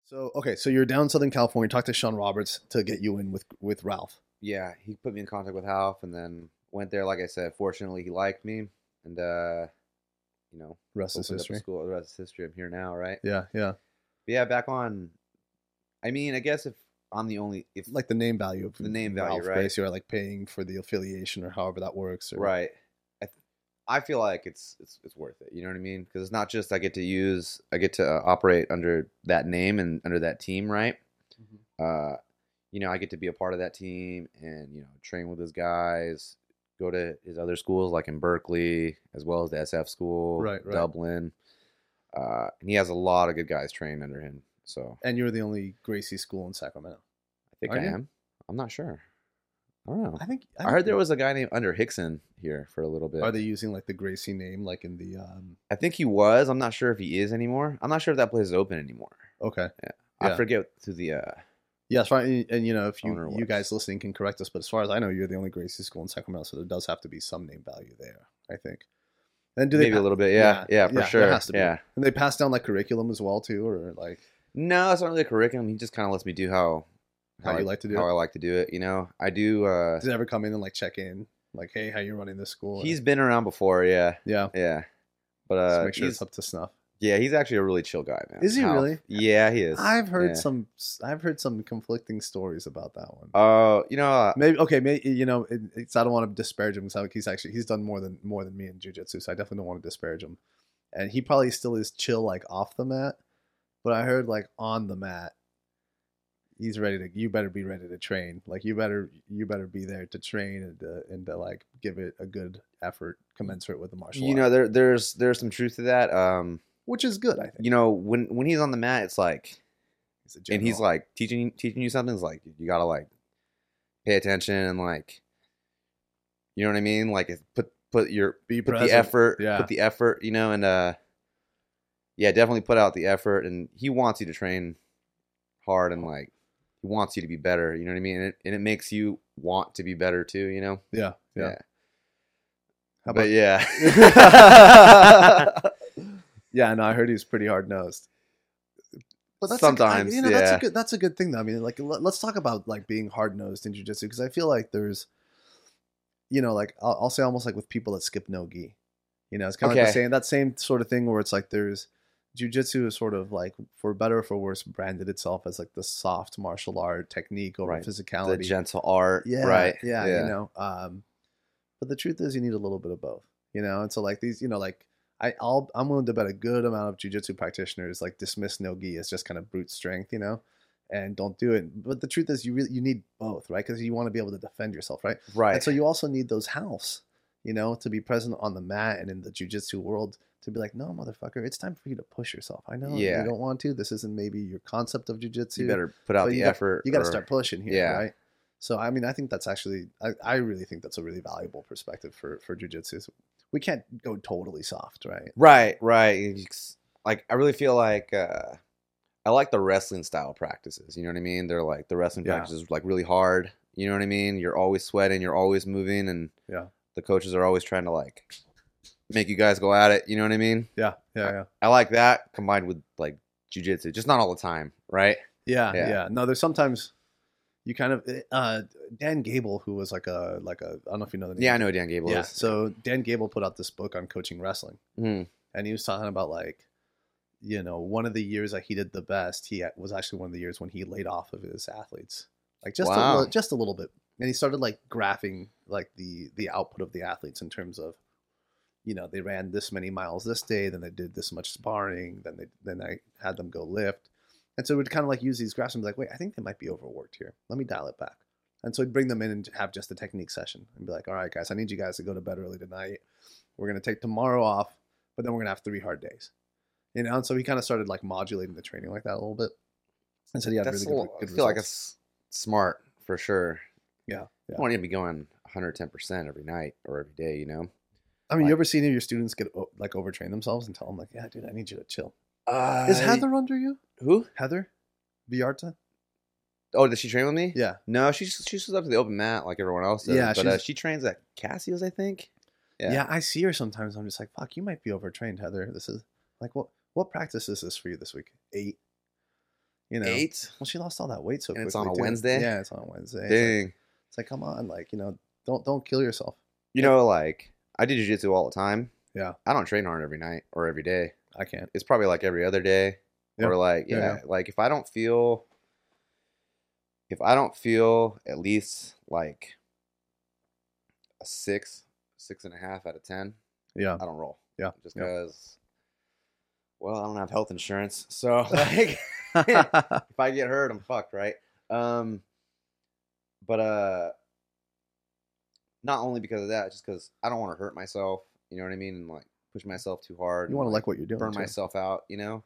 So okay, so you're down in Southern California. Talk to Sean Roberts to get you in with Ralph. Yeah, he put me in contact with Half, and then went there. Like I said, fortunately, he liked me, and you know, Rest is opened up a history. school. The rest is history. I'm here now, right? Yeah, yeah. But yeah, back on. I mean, I guess if I'm the only, if Like the name value of the name value, Ralph right? Gracie, or like paying for the affiliation, or however that works. Or, Right. I, I feel like it's worth it. You know what I mean? Because it's not just I get to operate under that name and under that team, right? Mhm. I get to be a part of that team and train with his guys, go to his other schools like in Berkeley as well as the SF school, Right, right. Dublin, and he has a lot of good guys trained under him. So And you're the only Gracie school in Sacramento. I think Are I you? am. I'm not sure. I don't know. I think. I heard there was a guy named Under Hickson here for a little bit. Are they using like the Gracie name, like in the? I think he was. I'm not sure if he is anymore. I'm not sure if that place is open anymore. Okay. Yeah. Yeah. I forget who the Yeah, as far and if owner you was. guys listening can correct us, but as far as I know, you're the only Gracie school in Sacramento, so there does have to be some name value there. I think. And do they maybe a little bit. Yeah, for sure. There has to be. Yeah. And they pass down like curriculum as well too, or like No, it's not really a curriculum. He just kind of lets me do how you like to do how it. I like to do it. I do. Does it ever come in and like check in, like, hey, how you running this school? He's been around before. Yeah, yeah, yeah. But just make sure he's it's up to snuff. he's actually a really chill guy, man. Is he really? Yeah, he is. I've heard Yeah. I've heard some conflicting stories about that one. Maybe Maybe I don't want to disparage him because he's done more than me in jiu-jitsu, so I definitely don't want to disparage him. And he probably still is chill like off the mat, but I heard like on the mat, he's ready to. You better be ready to train. Like you better be there to train and to like give it a good effort commensurate with the martial art, there's some truth to that. which is good. I think. When he's on the mat, it's like, He's a and he's general. like teaching you something. It's like you gotta like pay attention and like, you know what I mean? Like put Be put present. the effort, Yeah. put the effort, and yeah, definitely put out the effort. And he wants you to train hard and like he wants you to be better. You know what I mean? And it makes you want to be better too. Yeah. Yeah. How But about yeah. Yeah, no, I heard he's pretty hard nosed. But that's Sometimes, yeah. that's a good thing though. I mean, like let's talk about like being hard nosed in jiu-jitsu because I feel like there's, like I'll say almost like with people that skip no gi, it's kind of like Okay. that same sort of thing where it's like there's jiu-jitsu is sort of like for better or for worse branded itself as like the soft martial art technique over Right. The physicality. gentle art. Yeah, Right. yeah. But the truth is, you need a little bit of both, And so, like these, like I'm willing to bet a good amount of jujitsu practitioners like dismiss no gi as just kind of brute strength, and don't do it. But the truth is, you need both, right? Because you want to be able to defend yourself, right? Right. And so you also need those house, to be present on the mat and in the jujitsu world to be like, no, motherfucker, it's time for you to push yourself. I know Yeah. you don't want to. This isn't maybe your concept of jujitsu. You better put out So the you got- effort. You got to or- start pushing here, yeah. right? So I mean, I think that's actually, I really think that's a really valuable perspective for jujitsu. So we can't go totally soft, right? Right. Like I really feel like I like the wrestling style practices. You know what I mean? They're like the wrestling Yeah. practices like really hard. You know what I mean? You're always sweating. You're always moving, and Yeah. the coaches are always trying to like make you guys go at it. You know what I mean? Yeah, yeah. I like that combined with like jujitsu, just not all the time, right? Yeah, Yeah. yeah. No, there's sometimes you kind of Dan Gable, who was like a I don't know if you know the name. Yeah, I know who Dan Gable Yeah. is. So Dan Gable put out this book on coaching wrestling, Mhm. and he was talking about like, one of the years that he did the best, he was actually one of the years when he laid off of his athletes, like Wow. just a little bit, and he started like graphing like the output of the athletes in terms of, they ran this many miles this day, then they did this much sparring, then I had them go lift. And so we'd kind of like use these graphs and be like, wait, I think they might be overworked here. Let me dial it back. And so we'd bring them in and have just a technique session and be like, all right, guys, I need you guys to go to bed early tonight. We're going to take tomorrow off, but then we're going to have 3 hard days. And so he kind of started like modulating the training like that a little bit. And so he had That's really a good little- I results. feel like it's smart for sure. Yeah. You don't want to be going 110% every night or every day, I mean, like- you ever seen any of your students get like overtrain themselves and tell them like, yeah, dude, I need you to chill. Uh, Is Heather under you? Who? Heather Villarta? Oh, does she train with me? Yeah. No, she shows up to the open mat like everyone else does. Yeah, but she's- she trains at Casio's, I think. Yeah, I see her sometimes. I'm just like, fuck, you might be overtrained, Heather. This is like, what practice is this for you this week? 8. You know, 8? well, she lost all that weight so And quickly. it's on a too. Wednesday? Yeah, it's on a Wednesday. Dang. It's like, come on, like, don't kill yourself. You know, like, I do jiu-jitsu all the time. Yeah, I don't train hard every night or every day. I can't. It's probably like every other day. Yeah. Or like, Yeah. like if I don't feel at least like a 6.5 out of 10, Yeah, I don't roll. Yeah. Just Yeah. because, well, I don't have health insurance. So like if I get hurt, I'm fucked, right? But not only because of that, just because I don't want to hurt myself, you know what I mean? And like push myself too hard. you and, want to like what you're doing. burn too. myself out, you know?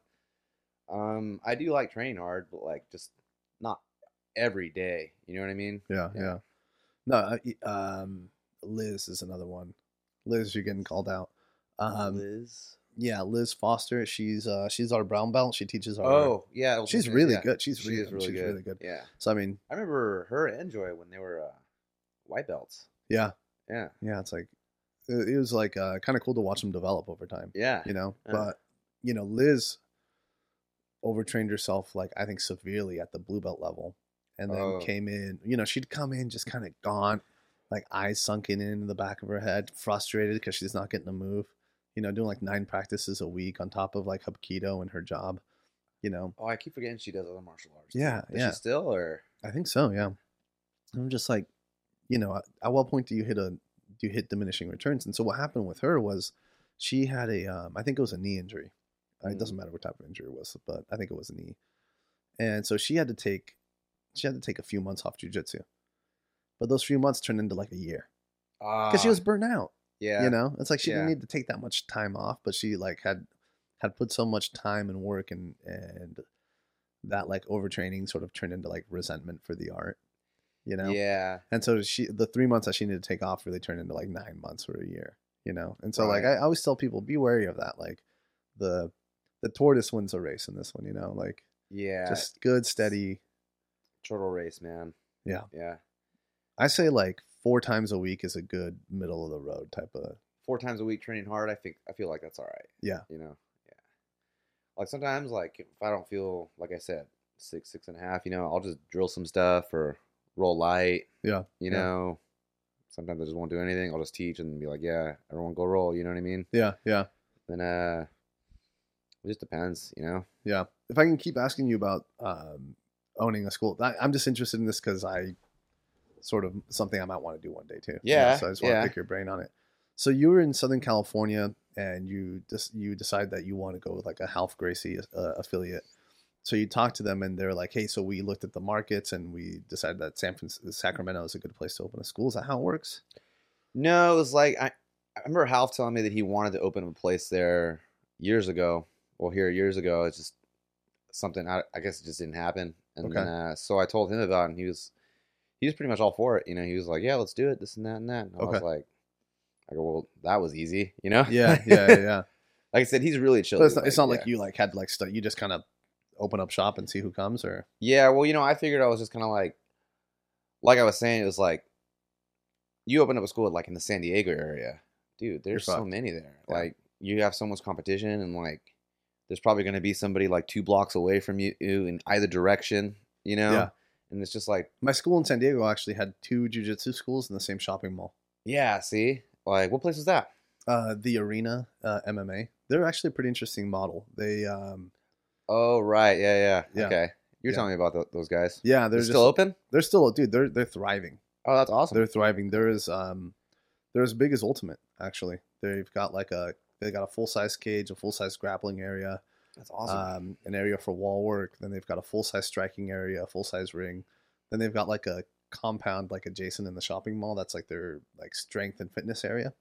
I do like training hard, but like just not every day. You know what I mean? Yeah, Yeah. yeah. No, Liz is another one. Liz, you're getting called out. Liz. Yeah, Liz Foster. She's our brown belt. She teaches our. Oh, yeah. she's really good. She's She is really really good. Yeah. So I mean, I remember her and Joy when they were white belts. yeah, Yeah. yeah. It's like it was like kind of cool to watch them develop over time. Yeah. Yeah. Yeah. But Liz overtrained herself like I think severely at the blue belt level, and then came in. She'd come in just kind of gaunt, like eyes sunken in the back of her head, frustrated because she's not getting a move. Doing like 9 practices a week on top of like Hapkido and her job. Oh, I keep forgetting she does other martial arts. Yeah, Does yeah. she still, or? I think so. Yeah. I'm just like, at what point do you hit diminishing returns? And so what happened with her was she had I think it was a knee injury. It doesn't matter what type of injury it was, but I think it was a knee. And so she had to take a few months off jiu-jitsu. But those few months turned into like a year because she was burnt out. Yeah. It's like she didn't Yeah. need to take that much time off, but she like had put so much time and work and that like overtraining sort of turned into like resentment for the art, Yeah. And so the 3 months that she needed to take off really turned into like 9 months or a year, And so like Right. I always tell people, be wary of that. Like the tortoise wins the race in this one, like Yeah. just good, steady. Turtle race, man. Yeah. Yeah. I say like 4 times a week is a good middle of the road type of. 4 times a week training hard, I feel like that's all right. Yeah. Yeah. Like sometimes, like if I don't feel, like I said, 6.5, I'll just drill some stuff or roll light. Yeah. You know, sometimes I just won't do anything. I'll just teach and be like, yeah, everyone go roll. You know what I mean? Yeah. Yeah. Then it just depends. Yeah. If I can keep asking you about owning a school, I'm just interested in this because I sort of something I might want to do one day too. Yeah. So I just want to pick your brain on it. So you were in Southern California and you decide that you want to go with like a Half Gracie affiliate. So you talked to them and they're like, hey, so we looked at the markets and we decided that Sacramento is a good place to open a school. Is that how it works? No, it was like I remember Half telling me that he wanted to open a place there years ago. Well, here years ago, it's just something I guess it just didn't happen. And Okay. so I told him about it, and he was pretty much all for it. He was like, yeah, let's do it, this and that and that. And I was like, well, that was easy, Yeah. Yeah. Like I said, he's really chill. But it's not like you like had like stuff. You just kind of open up shop and see who comes, or Yeah, well, I figured I was just kind of like I was saying, it was like you open up a school like in the San Diego area, dude. There's so many there. Yeah. Like you have so much competition, and like there's probably going to be somebody like 2 blocks away from you in either direction, Yeah. And it's just like my school in San Diego actually had 2 jiu-jitsu schools in the same shopping mall. yeah. See, like what place was that? The Arena MMA. They're actually a pretty interesting model. They Oh right, yeah. Yeah. Okay, you're Yeah. telling me about those guys. yeah, They're they're still open. They're still, dude. They're thriving. Oh, that's awesome. They're thriving. They're as big as Ultimate actually. They've got a full size cage, a full size grappling area. That's awesome. An area for wall work. Then they've got a full size striking area, a full size ring. Then they've got like a compound like adjacent in the shopping mall. That's like their like strength and fitness area.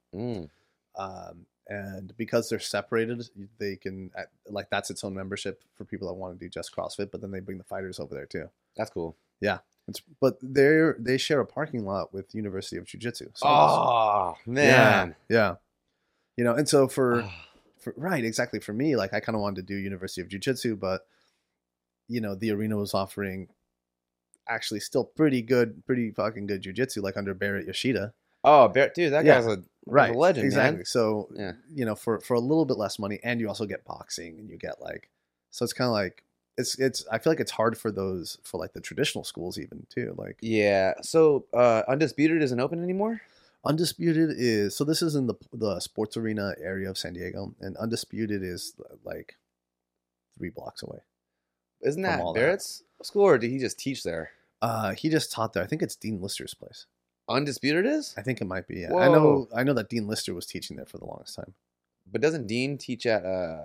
And because they're separated, they can like that's its own membership for people that want to do just CrossFit. But then they bring the fighters over there too. That's cool. Yeah, but they share a parking lot with University of Jiu-Jitsu. So Oh man, yeah. And so for right, exactly. For me, like I kind of wanted to do University of Jiu-Jitsu, but the Arena was offering actually still pretty fucking good jiu-jitsu, like under Barrett Yoshida. Oh, dude, that guy's a legend, exactly. man. So Yeah. for a little bit less money, and you also get boxing, and you get like, so it's kind of like it's I feel like it's hard for like the traditional schools even too. Like Yeah. So Undisputed isn't open anymore? Undisputed is, so this is in the sports arena area of San Diego, and Undisputed is like 3 blocks away. Isn't From that all that. Barrett's school, or did he just teach there? He just taught there. I think it's Dean Lister's place. Undisputed is? I think it might be. Yeah. Whoa. I know that Dean Lister was teaching there for the longest time. But doesn't Dean teach at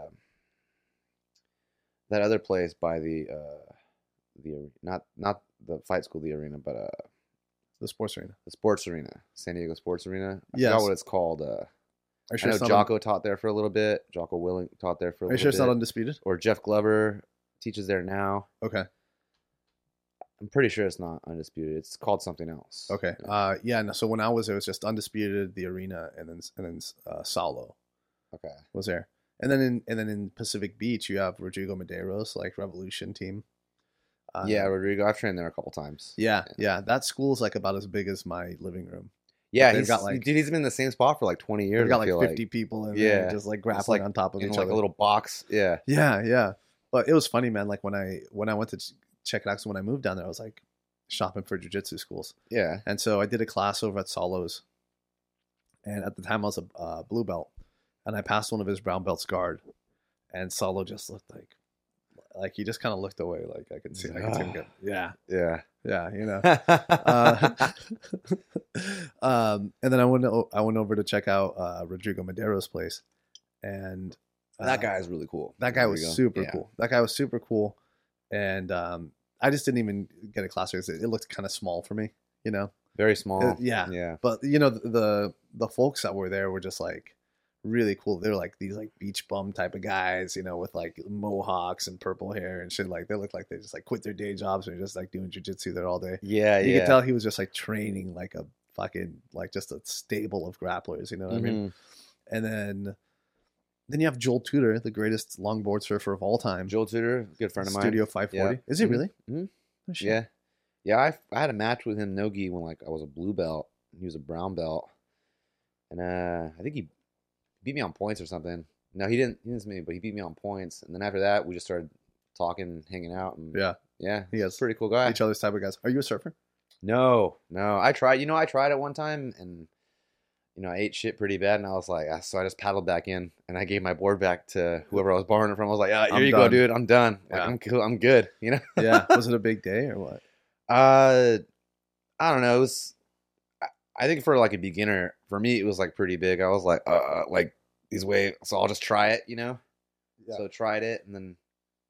that other place by the not the fight school, the arena, but The sports arena. the sports arena, San Diego Sports Arena. I Yes. forgot what it's called. Are you I sure know it's not Jocko taught there for a little bit. Jocko Willing taught there for a Are you little sure it's bit. not Undisputed? Or Jeff Glover teaches there now. Okay. I'm pretty sure it's not Undisputed. It's called something else. Okay. Yeah. No, so when I was there, it was just Undisputed, the arena, and then Salo Okay. was there, and then in Pacific Beach you have Rodrigo Medeiros, like Revolution team. Yeah, Rodrigo. I've trained there a couple times. Yeah. That school is like about as big as my living room. Yeah, They've got, like- dude, he's been in the same spot for like 20 years. They've got I feel like 50 people in there, Yeah. just like It's grappling like on top of in each like other. a little box. Yeah. Yeah. But it was funny, man. Like when I went to check it out, so when I moved down there, I was like shopping for jiu-jitsu schools, Yeah. and so I did a class over at Solo's, and at the time I was a blue belt, and I passed one of his brown belts guard, and Solo just looked like he just kind of looked away, like I could see him get, yeah, Yeah. you know. And then I went over to check out Rodrigo Medeiros' place, and That guy is really cool. that guy was Rodrigo. super Yeah. cool. That guy was super cool, and I just didn't even get a class because it looked kind of small for me, you know. Very small. Yeah. Yeah. But you know, the folks that were there were just like really cool. They're like these like beach bum type of guys, you know, with like mohawks and purple hair and shit. Like they look like they just like quit their day jobs and are just like doing jujitsu there all day. Yeah. You yeah. could tell he was just like training like a fucking like just a stable of grapplers, you know what I mean? Mhm. And then you have Joel Tudor, the greatest longboard surfer of all time. Joel Tudor, good friend of mine. Studio 540. Yeah. Is he Mhm. really? Mhm. Oh, shit. Yeah. Yeah. I had a match with him, Nogi, when like I was a blue belt. He was a brown belt, and I think he beat me on points or something. No, he didn't. He didn't submit me, but he beat me on points. And then after that, we just started talking, hanging out, and Yeah. yeah, He he's is a pretty cool guy. Each other's type of guys. Are you a surfer? No. I tried. I tried it one time, and I ate shit pretty bad, and I was like, so I just paddled back in, and I gave my board back to whoever I was borrowing it from. I was like, here I'm you go, done. dude. I'm done. Like, Yeah. I'm cool. I'm good. Yeah. Was it a big day or what? I don't know. It was. I think for like a beginner, for me, it was like pretty big. I was like these waves, so I'll just try it, Yeah. So tried it, and then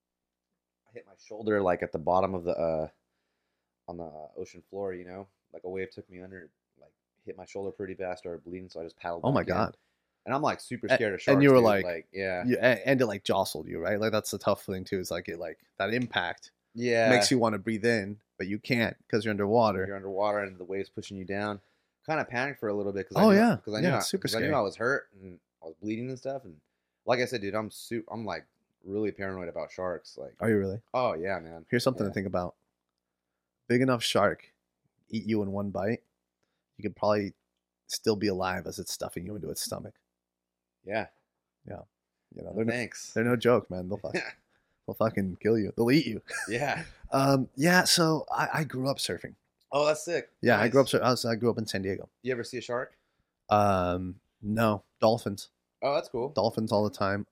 I hit my shoulder like at the bottom of the on the ocean floor, like a wave took me under, like hit my shoulder pretty bad, started bleeding, so I just paddled. Oh my back in. God. And I'm like super A- scared of sharks. and you were dude. like, yeah, And it like jostled you, right? Like that's the tough thing too. Is like it like that impact yeah, makes you want to breathe in, but you can't because you're underwater. You're underwater and the waves pushing you down. Kind of panicked for a little bit because Oh, I knew, yeah. because I Yeah, knew it's super because I knew scary. I was hurt and I was bleeding and stuff. And like I said, dude, I'm like really paranoid about sharks. Like, Are you really? oh yeah, man. Here's something Yeah. to think about. Big enough shark eat you in one bite, you could probably still be alive as it's stuffing you into its stomach. Yeah. You know, Thanks. they're no joke, man. They'll fucking kill you. They'll eat you. Yeah. Yeah. So I grew up surfing. Oh, that's sick. Yeah, I Nice. grew up. I grew up in San Diego. You ever see a shark? No, dolphins. Oh, that's cool. Dolphins all the time.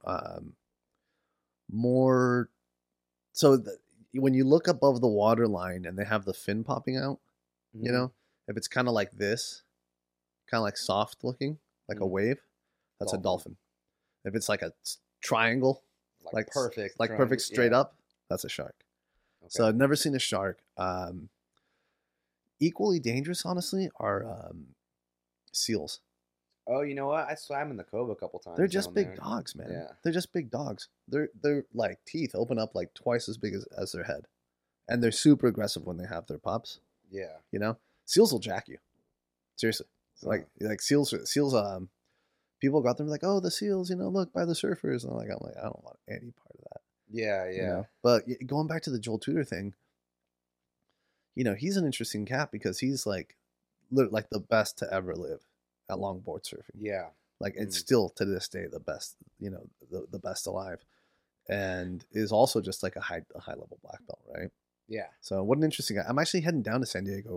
More. So when you look above the water line and they have the fin popping out, Mhm. you know, if it's kind of like this, kind of like soft looking, like a Mhm. wave, that's a dolphin. If it's like a triangle, like perfect, like triangle, perfect straight yeah. up, that's a shark. Okay. So I've never seen a shark. Equally dangerous, honestly, are seals. Oh, you know what? I swam in the cove a couple times. They're just down big there. dogs, man. Yeah. They're just big dogs. They're like teeth open up like twice as big as their head, and they're super aggressive when they have their pups. Yeah. You know, seals will jack you. Seriously, it's Wow. like seals. People got them like, oh, the seals. You know, look by the surfers. And I'm like, I don't want any part of that. Yeah. you Yeah. know? But going back to the Joel Tudor thing, he's an interesting cat because he's like the best to ever live at longboard surfing. Yeah. Like it's Mm. still to this day the best, the best alive. and is also just like a high level black belt, right? Yeah. So what an interesting guy. I'm actually heading down to San Diego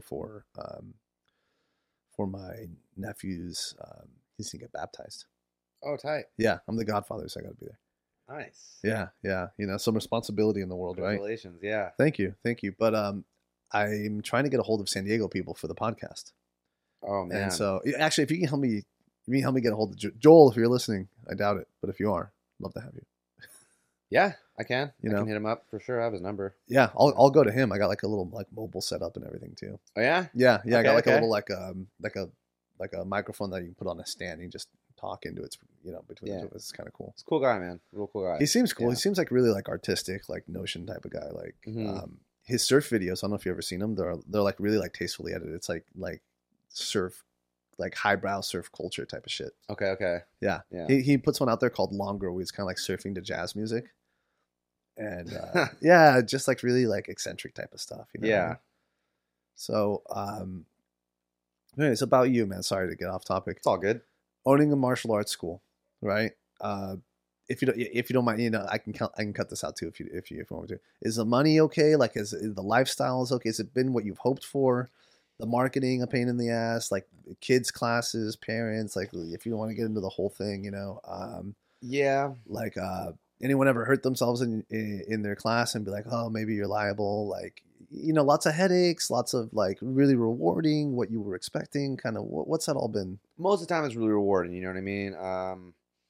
for my nephew's. He's gonna get baptized. Oh, tight. Yeah, I'm the godfather, so I got to be there. Nice. Yeah, yeah. Some responsibility in the world, right? Congratulations. Yeah. Thank you. But I'm trying to get a hold of San Diego people for the podcast. Oh man. And so, actually, if you can help me, get a hold of Joel. If you're listening, I doubt it, but if you are, I'd love to have you. Yeah, I can. You I know? can hit him up for sure. I have his number. Yeah, I'll go to him. I got like a little like mobile setup and everything too. Oh yeah. Yeah. I got like Okay. a little like a microphone that you can put on a stand. And you just talk into it. Between the two of us. It's kind of cool. He's a cool guy, man. Real cool guy. He seems cool. Yeah. He seems like really like artistic, like Notion type of guy. Like his surf videos. I don't know if you've ever seen them. They're like really like tastefully edited. It's like surf, like highbrow surf culture type of shit. Okay. Yeah. He puts one out there called Longer, where he's kind of like surfing to jazz music, and yeah, just like really like eccentric type of stuff. Yeah. So, anyways, about you, man. Sorry to get off topic. It's all good. Owning a martial arts school, right? If you don't mind, I can cut this out too if you want me to. Is the money okay? Like, is the lifestyle is okay? Has it been what you've hoped for? The marketing a pain in the ass? Like kids classes, parents, like if you don't want to get into the whole thing, Yeah. like anyone ever hurt themselves in their class and be like, oh, maybe you're liable? Like, lots of headaches, lots of like really rewarding, what you were expecting. Kind of what's that all been? Most of the time, it's really rewarding. You know what I mean?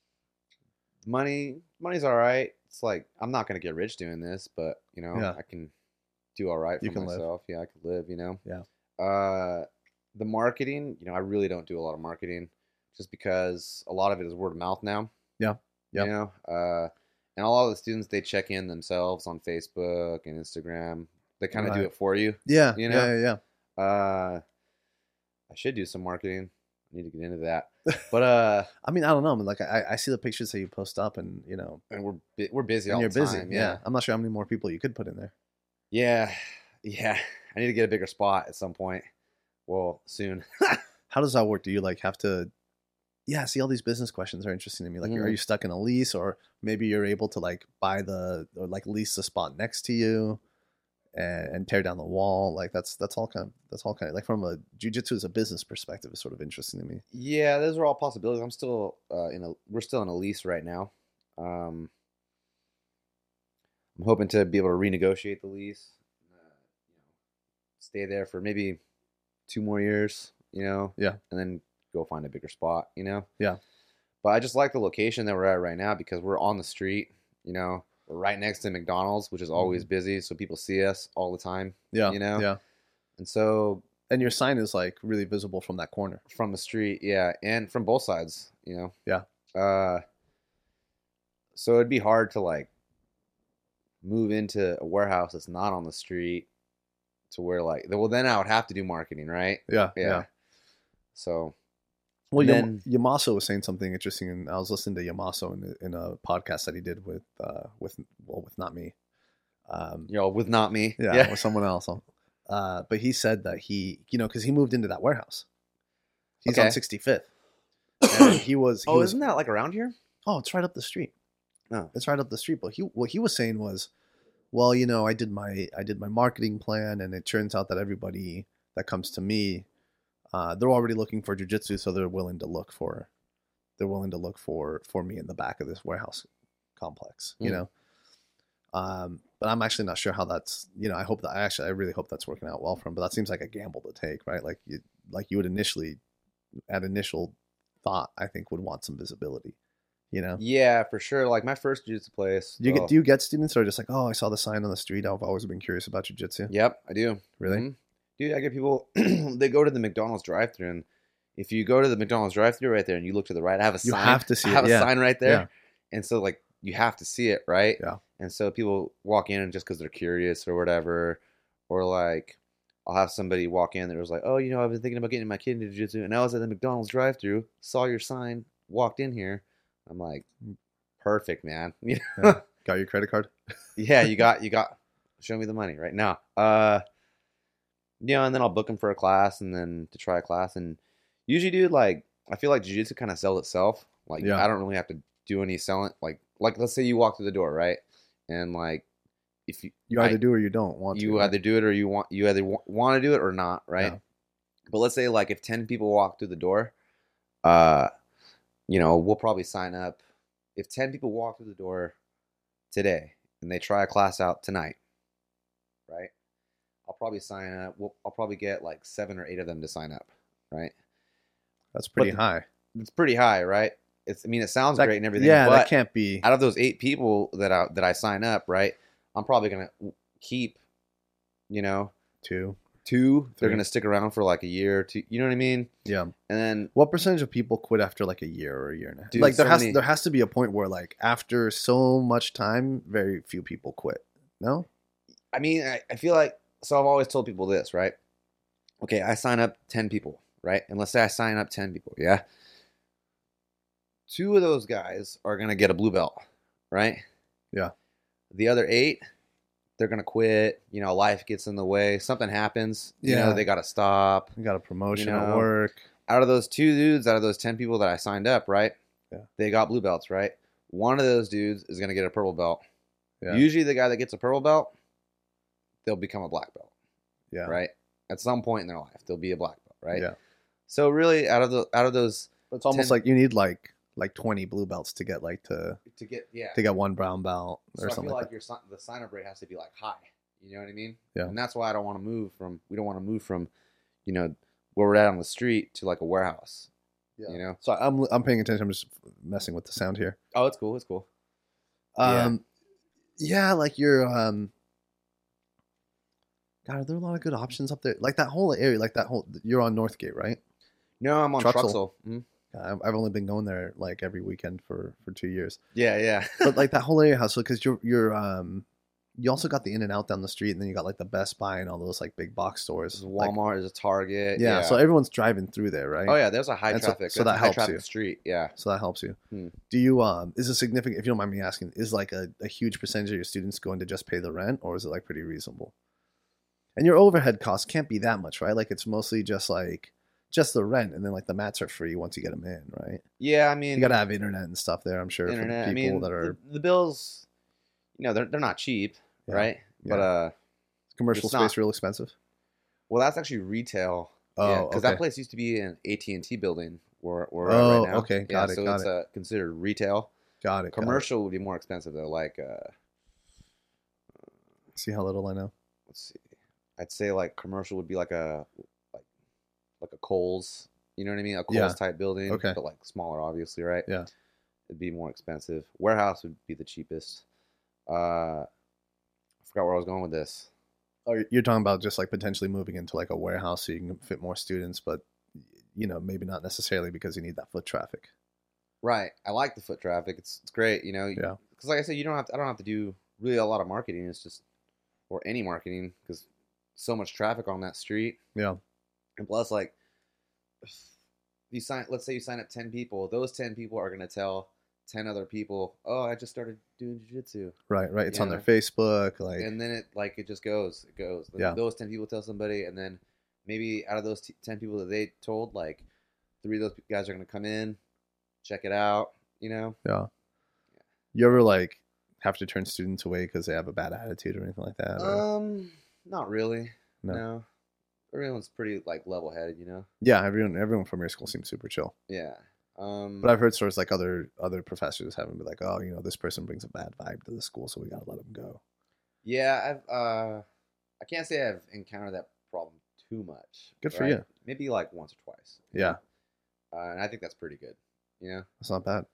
Money's all right. It's like I'm not gonna get rich doing this, but I can do all right for myself. Yeah, I could live. Yeah. The marketing, I really don't do a lot of marketing, just because a lot of it is word of mouth now. Yeah. And a lot of the students, they check in themselves on Facebook and Instagram. They kind of do it for you. Yeah. Yeah. I should do some marketing. I need to get into that. But I mean, I don't know. I mean, like I see the pictures that you post up, and and we're busy all you're the busy. time. Yeah. I'm not sure how many more people you could put in there. Yeah. I need to get a bigger spot at some point. Well, soon. How does that work? Do you like have to? Yeah. See, all these business questions are interesting to me. Like, are you stuck in a lease, or maybe you're able to like buy or like lease the spot next to you, and tear down the wall? Like that's all kind of like from a jiu-jitsu as a business perspective is sort of interesting to me. Yeah, those are all possibilities. I'm still we're still in a lease right now. I'm hoping to be able to renegotiate the lease, stay there for maybe 2 more years, Yeah. and then go find a bigger spot, Yeah. But I just like the location that we're at right now because we're on the street, we're right next to McDonald's, which is always busy, so people see us all the time. Yeah. Yeah. And so. And your sign is like really visible from that corner. From the street, yeah, and from both sides, Yeah. So it'd be hard to like move into a warehouse that's not on the street to where like, well, then I would have to do marketing, right? Yeah. So. Well, Yamaso was saying something interesting, and I was listening to Yamaso in a podcast that he did with not me. With not me. Yeah, with someone else. But he said that he, because he moved into that warehouse. He's on 65th. And he was. Isn't that like around here? Oh, it's right up the street. Oh, it's right up the street. But what he was saying was, well, I did my marketing plan, and it turns out that everybody that comes to me, they're already looking for jiu-jitsu, so they're willing to look for me in the back of this warehouse complex, but I'm actually not sure how that's, I really hope that's working out well for him, but that seems like a gamble to take, right? Like you would initial thought, I think, would want some visibility, Yeah, for sure. Like my first jiu-jitsu place. Do you get students that are just like, oh, I saw the sign on the street, I've always been curious about jiu-jitsu? Yep, I do. Really? Mm-hmm. Dude, I get people, they go to the McDonald's drive-thru, and if you go to the McDonald's drive-thru right there and you look to the right, I have a sign. You have to see it. I have a sign right there. Yeah. And so, like, you have to see it, right? Yeah. And so people walk in just because they're curious or whatever. Or, like, I'll have somebody walk in that was like, oh, I've been thinking about getting my kid into jiu-jitsu, and I was at the McDonald's drive-thru, saw your sign, walked in here. I'm like, perfect, man. Yeah. Got your credit card? Yeah, you got, show me the money right now. And then I'll book them for a class and then to try a class. And usually, dude, like, I feel like jiu-jitsu kind of sells itself. Like, I don't really have to do any selling. Like let's say you walk through the door, right? and like if You either do or you don't want to. you right? either do it or you either want to do it or not, right? Yeah. But let's say like if 10 people walk through the door, uh, we'll probably sign up. If 10 people walk through the door today and they try a class out tonight, right? I'll probably sign up. I'll probably get like 7 or 8 of them to sign up, right? That's pretty But high. It's pretty high, right? It sounds That- great and everything. Yeah, but that can't be. out of those 8 people that I sign up, right? I'm probably gonna keep, 2. 2. They're 3. gonna stick around for like a year or 2. You know what I mean? Yeah. And then What percentage of people quit after like a year or a year and a half? Dude, Like so many- there has to be a point where like after so much time, very few people quit. No? I mean, I feel like, so I've always told people this, right? Okay, I sign up 10 people, right? And let's say I sign up 10 people, yeah? 2 of those guys are going to get a blue belt, right? Yeah. The other 8, they're going to quit. Life gets in the way. Something happens. Yeah. They got to stop. You got a promotion at know, work. Out of those 2 dudes, out of those 10 people that I signed up, right? Yeah. They got blue belts, right? One of those dudes is going to get a purple belt. Yeah. Usually the guy that gets a purple belt, they'll become a black belt. Yeah. Right? At some point in their life, they'll be a black belt, right? Yeah. So really, out of those, It's almost 10 like you need like 20 blue belts to get to get to get one brown belt So or I something feel like like the sign up rate has to be like high. You know what I mean? Yeah. And that's why I don't want to move from. We don't want to move from, where we're at on the street to like a warehouse. that. You know? So I'm paying attention. I'm just messing with the sound here. Oh, it's cool. It's cool. Yeah, like you're God, are there a lot of good options up there? Like that whole area, you're on Northgate, right? No, I'm on Truxell. Truxell. Mhm. I've only been going there like every weekend for 2 years. Yeah, yeah. But like that whole area has, because you also got the In and Out down the street, and then you got like the Best Buy and all those like big box stores. There's Like, Walmart, there's a Target. yeah, so everyone's driving through there, right? Oh yeah, there's a high And traffic. so that's that a high helps traffic you. street. Yeah. So that helps you. Hmm. Do you is it significant, if you don't mind me asking, is like a huge percentage of your students going to just pay the rent, or is it like pretty reasonable? And your overhead costs can't be that much, right? Like it's mostly just the rent, and then like the mats are free once you get them in, right? Yeah, I mean, You got to have internet and stuff there, I'm sure, internet. for I the people mean, that are the bills. They're not cheap, Yeah. right? Yeah. But commercial it's not. space real expensive. well, that's actually retail. Oh, because okay. that place used to be an AT&T building where we're at Oh, right now. okay, got it, So got it's considered retail. Got it. Commercial would be more expensive though. Like, See how little I know. let's see, I'd say like commercial would be like a Kohl's. You know what I mean? A Kohl's Yeah. type building, Okay. but like smaller, obviously, right? Yeah. It'd be more expensive. Warehouse would be the cheapest. I forgot where I was going with this. Oh, you're talking about just like potentially moving into like a warehouse so you can fit more students, but maybe not necessarily because you need that foot traffic. Right. I like the foot traffic. It's great, Yeah. Because like I said, I don't have to do really a lot of marketing. It's just, or any marketing, because so much traffic on that street. Yeah. And plus, like, let's say you sign up 10 people. Those 10 people are gonna tell 10 other people, "Oh, I just started doing jiu-jitsu," Right. It's on their Yeah. Facebook. Like, and then it just goes. It goes. Yeah. Those 10 people tell somebody, and then maybe out of those 10 people that they told, like 3 of those guys are gonna come in, check it out. yeah. You ever like have to turn students away because they have a bad attitude or anything like that? or- Not really. No. No. Everyone's pretty like level-headed, Yeah, everyone from your school seems super chill. Yeah. But I've heard stories like other professors having been like, oh, this person brings a bad vibe to the school, so we gotta let them go. Yeah, I can't say I've encountered that problem too much. Good for right? you. Maybe like once or twice. Yeah, And I think that's pretty good. that's not bad.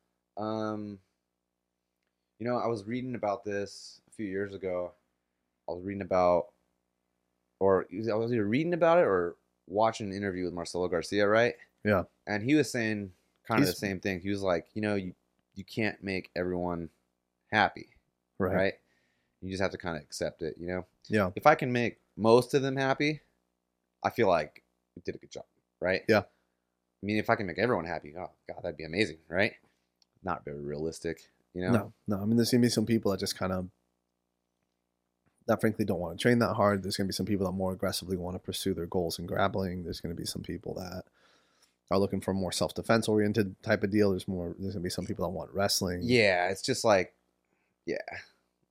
I was reading about this a few years ago. I was reading about, or I was either reading about it or watching an interview with Marcelo Garcia, right? Yeah. And he was saying kind of the He's- same thing. He was like, you can't make everyone happy, right? You just have to kind of accept it, Yeah. If I can make most of them happy, I feel like we did a good job, right? Yeah. I mean, if I can make everyone happy, oh God, that'd be amazing, right? Not very realistic, No. I mean, there's gonna be some people that just kind of, that frankly don't want to train that hard. There's gonna be some people that more aggressively want to pursue their goals in grappling. There's gonna be some people that are looking for a more self-defense oriented type of deal. There's gonna be some people that want wrestling. Yeah, it's just like, yeah.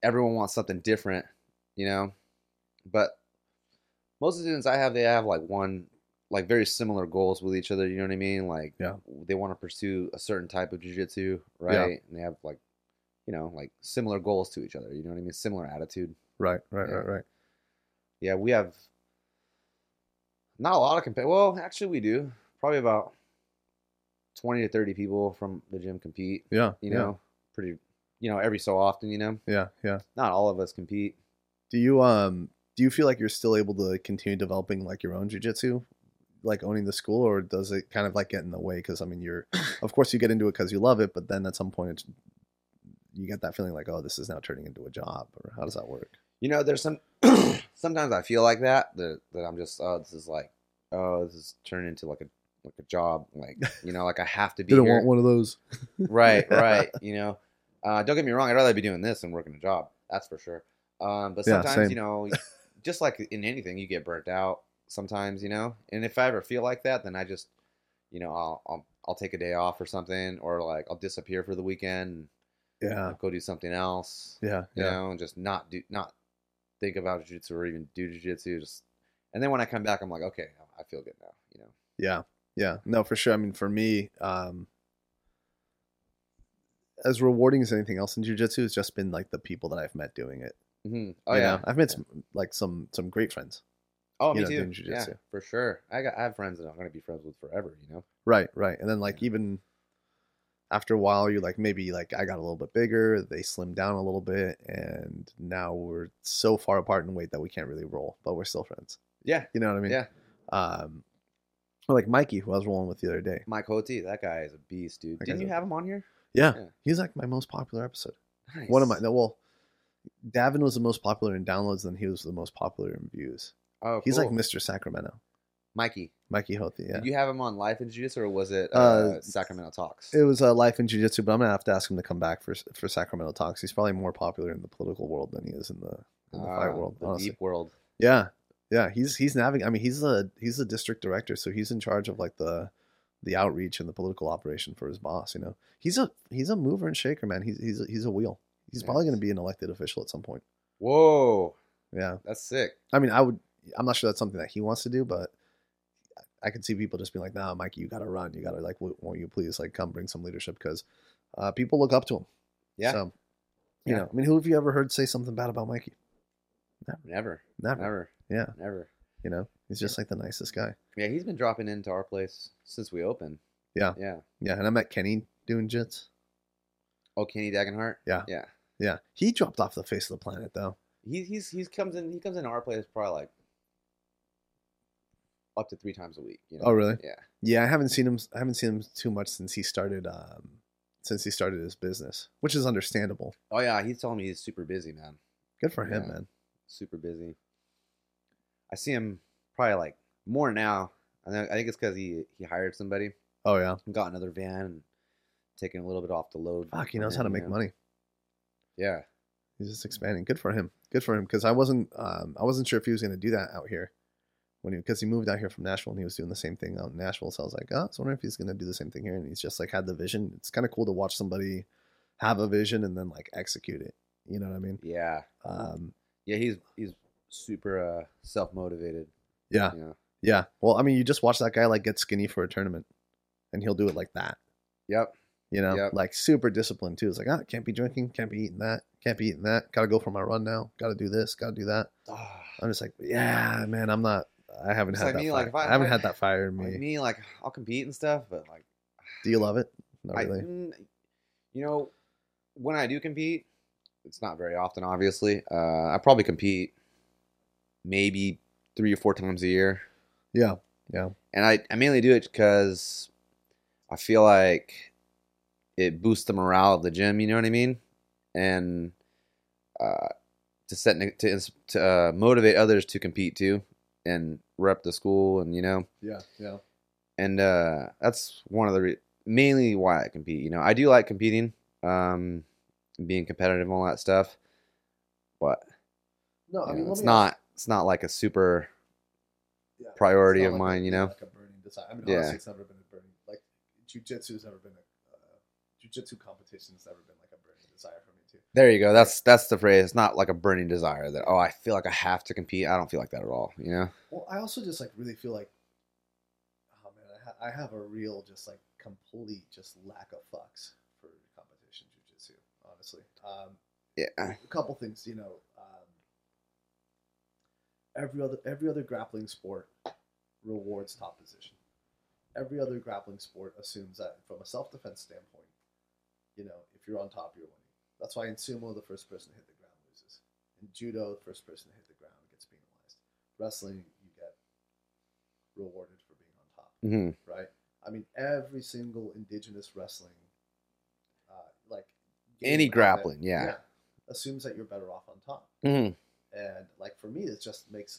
everyone wants something different, you know. But most of the students I have, they have like like very similar goals with each other. You know what I mean? Like Yeah. they want to pursue a certain type of jujitsu, right? Yeah. And they have like, like similar goals to each other. You know what I mean? Similar attitude. Right. Yeah. Yeah, we have not a lot of Well, actually, we do. Probably about 20 to 30 people from the gym compete. Yeah. You know, pretty. Every so often. Yeah. Not all of us compete. Do you feel like you're still able to continue developing like your own jujitsu, like owning the school, or does it kind of like get in the way? Because I mean, of course you get into it because you love it, but then at some point you get that feeling like, oh, this is now turning into a job, or how does that work? There's some sometimes I feel like that I'm just this is turning into like a job, like like I have to be Didn't here. want one of those. Right. Don't get me wrong, I'd rather be doing this than working a job, that's for sure. But sometimes just like in anything, you get burnt out sometimes, and if I ever feel like that, then I just I'll take a day off or something, or like I'll disappear for the weekend. Yeah. Go do something else. Yeah. And just not think about jiu-jitsu or even do jiu-jitsu. And then when I come back, I'm like, okay, I feel good now. Yeah. No, for sure. I mean, for me, as rewarding as anything else in jiu-jitsu, it's just been like the people that I've met doing it. Mm-hmm. Oh yeah, I've met some great friends. Oh, me too. Doing jiu-jitsu. Yeah, for sure. I have friends that I'm going to be friends with forever. Right. And then like even after a while, you're like, maybe like I got a little bit bigger, they slimmed down a little bit, and now we're so far apart in weight that we can't really roll, but we're still friends. Yeah. You know what I mean? Yeah. Or like Mikey, who I was rolling with the other day. Mike Hoti, that guy is a beast, dude. Didn't you have him on here? Yeah. He's like my most popular episode. Nice. Davin was the most popular in downloads, then he was the most popular in views. Oh, he's cool. like Mr. Sacramento. Mikey Hoti, yeah. Did you have him on Life in Jiu-Jitsu, or was it Sacramento Talks? It was Life in Jiu-Jitsu, but I'm going to have to ask him to come back for Sacramento Talks. He's probably more popular in the political world than he is in the fight world, the honestly. deep world. Yeah. He's navigating. I mean, he's the district director, so he's in charge of like the outreach and the political operation for his boss. He's a mover and shaker, man. He's a wheel. He's probably going to be an elected official at some point. Whoa. Yeah, that's sick. I mean, I'm not sure that's something that he wants to do, but I could see people just being like, "Nah, Mikey, you got to run. You got to like, won't you please like come bring some leadership?" Because people look up to him. Yeah. So, I mean, who have you ever heard say something bad about Mikey? Never. Yeah. Never. He's just like the nicest guy. Yeah, he's been dropping into our place since we opened. Yeah. And I met Kenny doing jits. Oh, Kenny Dagenhart? Yeah. He dropped off the face of the planet though. He comes in our place probably like up to 3 times a week. Oh really? Yeah. Yeah, I haven't seen him too much since he started his business, which is understandable. Oh yeah, he's telling me he's super busy, man. Good for him, man. Super busy. I see him probably like more now. I think it's because he hired somebody. Oh yeah. And got another van and taking a little bit off the load. Fuck, he knows how to make money. Yeah. He's just expanding. Good for him. Because I wasn't sure if he was going to do that out here because he moved out here from Nashville and he was doing the same thing out in Nashville. So I was like, I was wondering if he's going to do the same thing here. And he's just like had the vision. It's kind of cool to watch somebody have a vision and then like execute it. You know what I mean? Yeah. Yeah, he's super self-motivated. Yeah. Yeah. Well, I mean, you just watch that guy like get skinny for a tournament and he'll do it like that. Yep. Like super disciplined too. It's like, can't be drinking, can't be eating that, Gotta go for my run now. Gotta do this, gotta do that. I'm just like, yeah, man, I haven't had that fire. I haven't had that fire in me. Like me, like I'll compete and stuff, but like, do you love it? Not really. When I do compete, it's not very often, obviously. I probably compete maybe 3 or 4 times a year. Yeah. And I mainly do it because I feel like it boosts the morale of the gym. You know what I mean? And to motivate others to compete too, and rep the school, and Yeah. And that's one of the mainly why I compete. I do like competing, being competitive and all that stuff, but no, I mean, it's not like a super priority of mine. Like a burning desire. I mean, honestly, it's never been a burning jiu-jitsu's never been jiu-jitsu competition's never been like a burning desire for me too. There you go. That's the phrase. It's not like a burning desire that, oh, I feel like I have to compete. I don't feel like that at all. You know? Well, I also just like really feel like, oh man, I have a real just like complete just lack of fucks for competition jujitsu. Honestly, Yeah. a couple things. Every other grappling sport rewards top position. Every other grappling sport assumes that from a self defense standpoint, if you're on top, you're winning. That's why in sumo, the first person to hit the ground loses. In judo, the first person to hit the ground gets penalized. Wrestling, you get rewarded for being on top, right? I mean, every single indigenous wrestling, like Any grappling, yeah. assumes that you're better off on top. Mm-hmm. And like for me, it just makes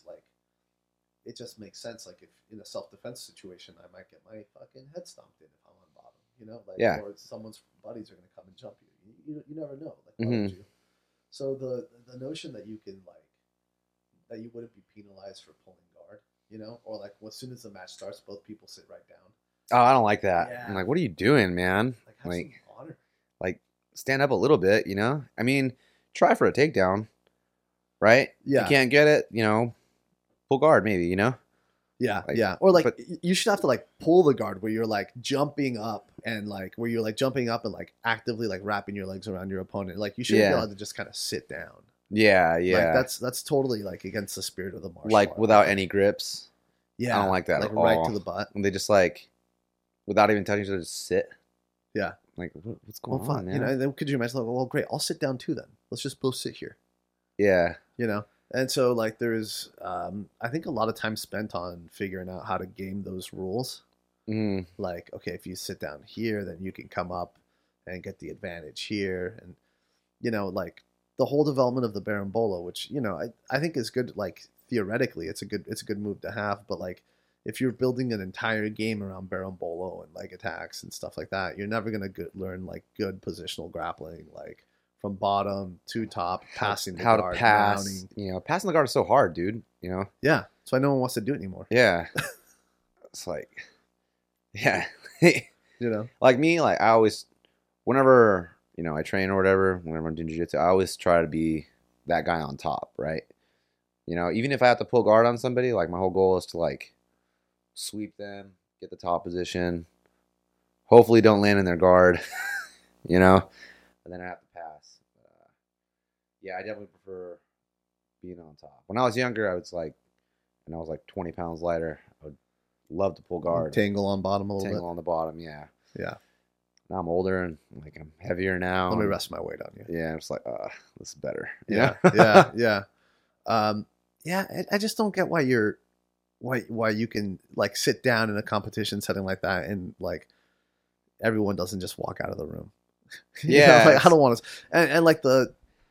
sense. Like if in a self defense situation, I might get my fucking head stomped in if I'm on bottom, or someone's buddies are gonna come and jump you. You never know. Like why would you? So the notion that you can that you wouldn't be penalized for pulling guard, or like as soon as the match starts, both people sit right down. Oh, I don't like that. Yeah. I'm like, what are you doing, man? Like have some honor. Like stand up a little bit, I mean, try for a takedown, right? Yeah. If you can't get it, pull guard maybe, Yeah, Like, yeah. Or like but- you should have to like pull the guard where you're like jumping up and like where you're like jumping up and like actively like wrapping your legs around your opponent. Like you shouldn't be Yeah. allowed to just kind of sit down. Yeah, yeah. Like that's totally like against the spirit of the martial like art. without any grips. Yeah. I don't like that Like at right all. to the butt. And they just like, without even touching each other, just sit. Yeah. Like, what's going Well, on, fine. man? And then could you imagine like, well, great, I'll sit down too then. Let's just both sit here. Yeah. And so like there's I think a lot of time spent on figuring out how to game those rules. Mm. Like, okay, if you sit down here, then you can come up and get the advantage here. And, like the whole development of the Berimbolo, which, I think is good. Like theoretically, it's a good move to have. But like, if you're building an entire game around Berimbolo and leg attacks and stuff like that, you're never going to learn like good positional grappling, like from bottom to top, passing the How guard, to pass. mounting. Passing the guard is so hard, dude. Yeah. So no one wants to do it anymore. Yeah. It's like, yeah. Like me, like I always, whenever, I train or whatever, whenever I'm doing jiu-jitsu, I always try to be that guy on top, right? Even if I have to pull guard on somebody, like my whole goal is to like sweep them, get the top position, hopefully don't land in their guard, and then I have to pass. Yeah, I definitely prefer being on top. When I was younger, I was like 20 pounds lighter. I would love to pull guard. Tangle on bottom a little Tangle on the bottom, yeah. Yeah. Now I'm older and like I'm heavier now. Let me rest my weight on you. Yeah, I'm just like, this is better. Yeah. I just don't get why you can like sit down in a competition setting like that and like everyone doesn't just walk out of the room. Yeah. Like I don't want to, and like the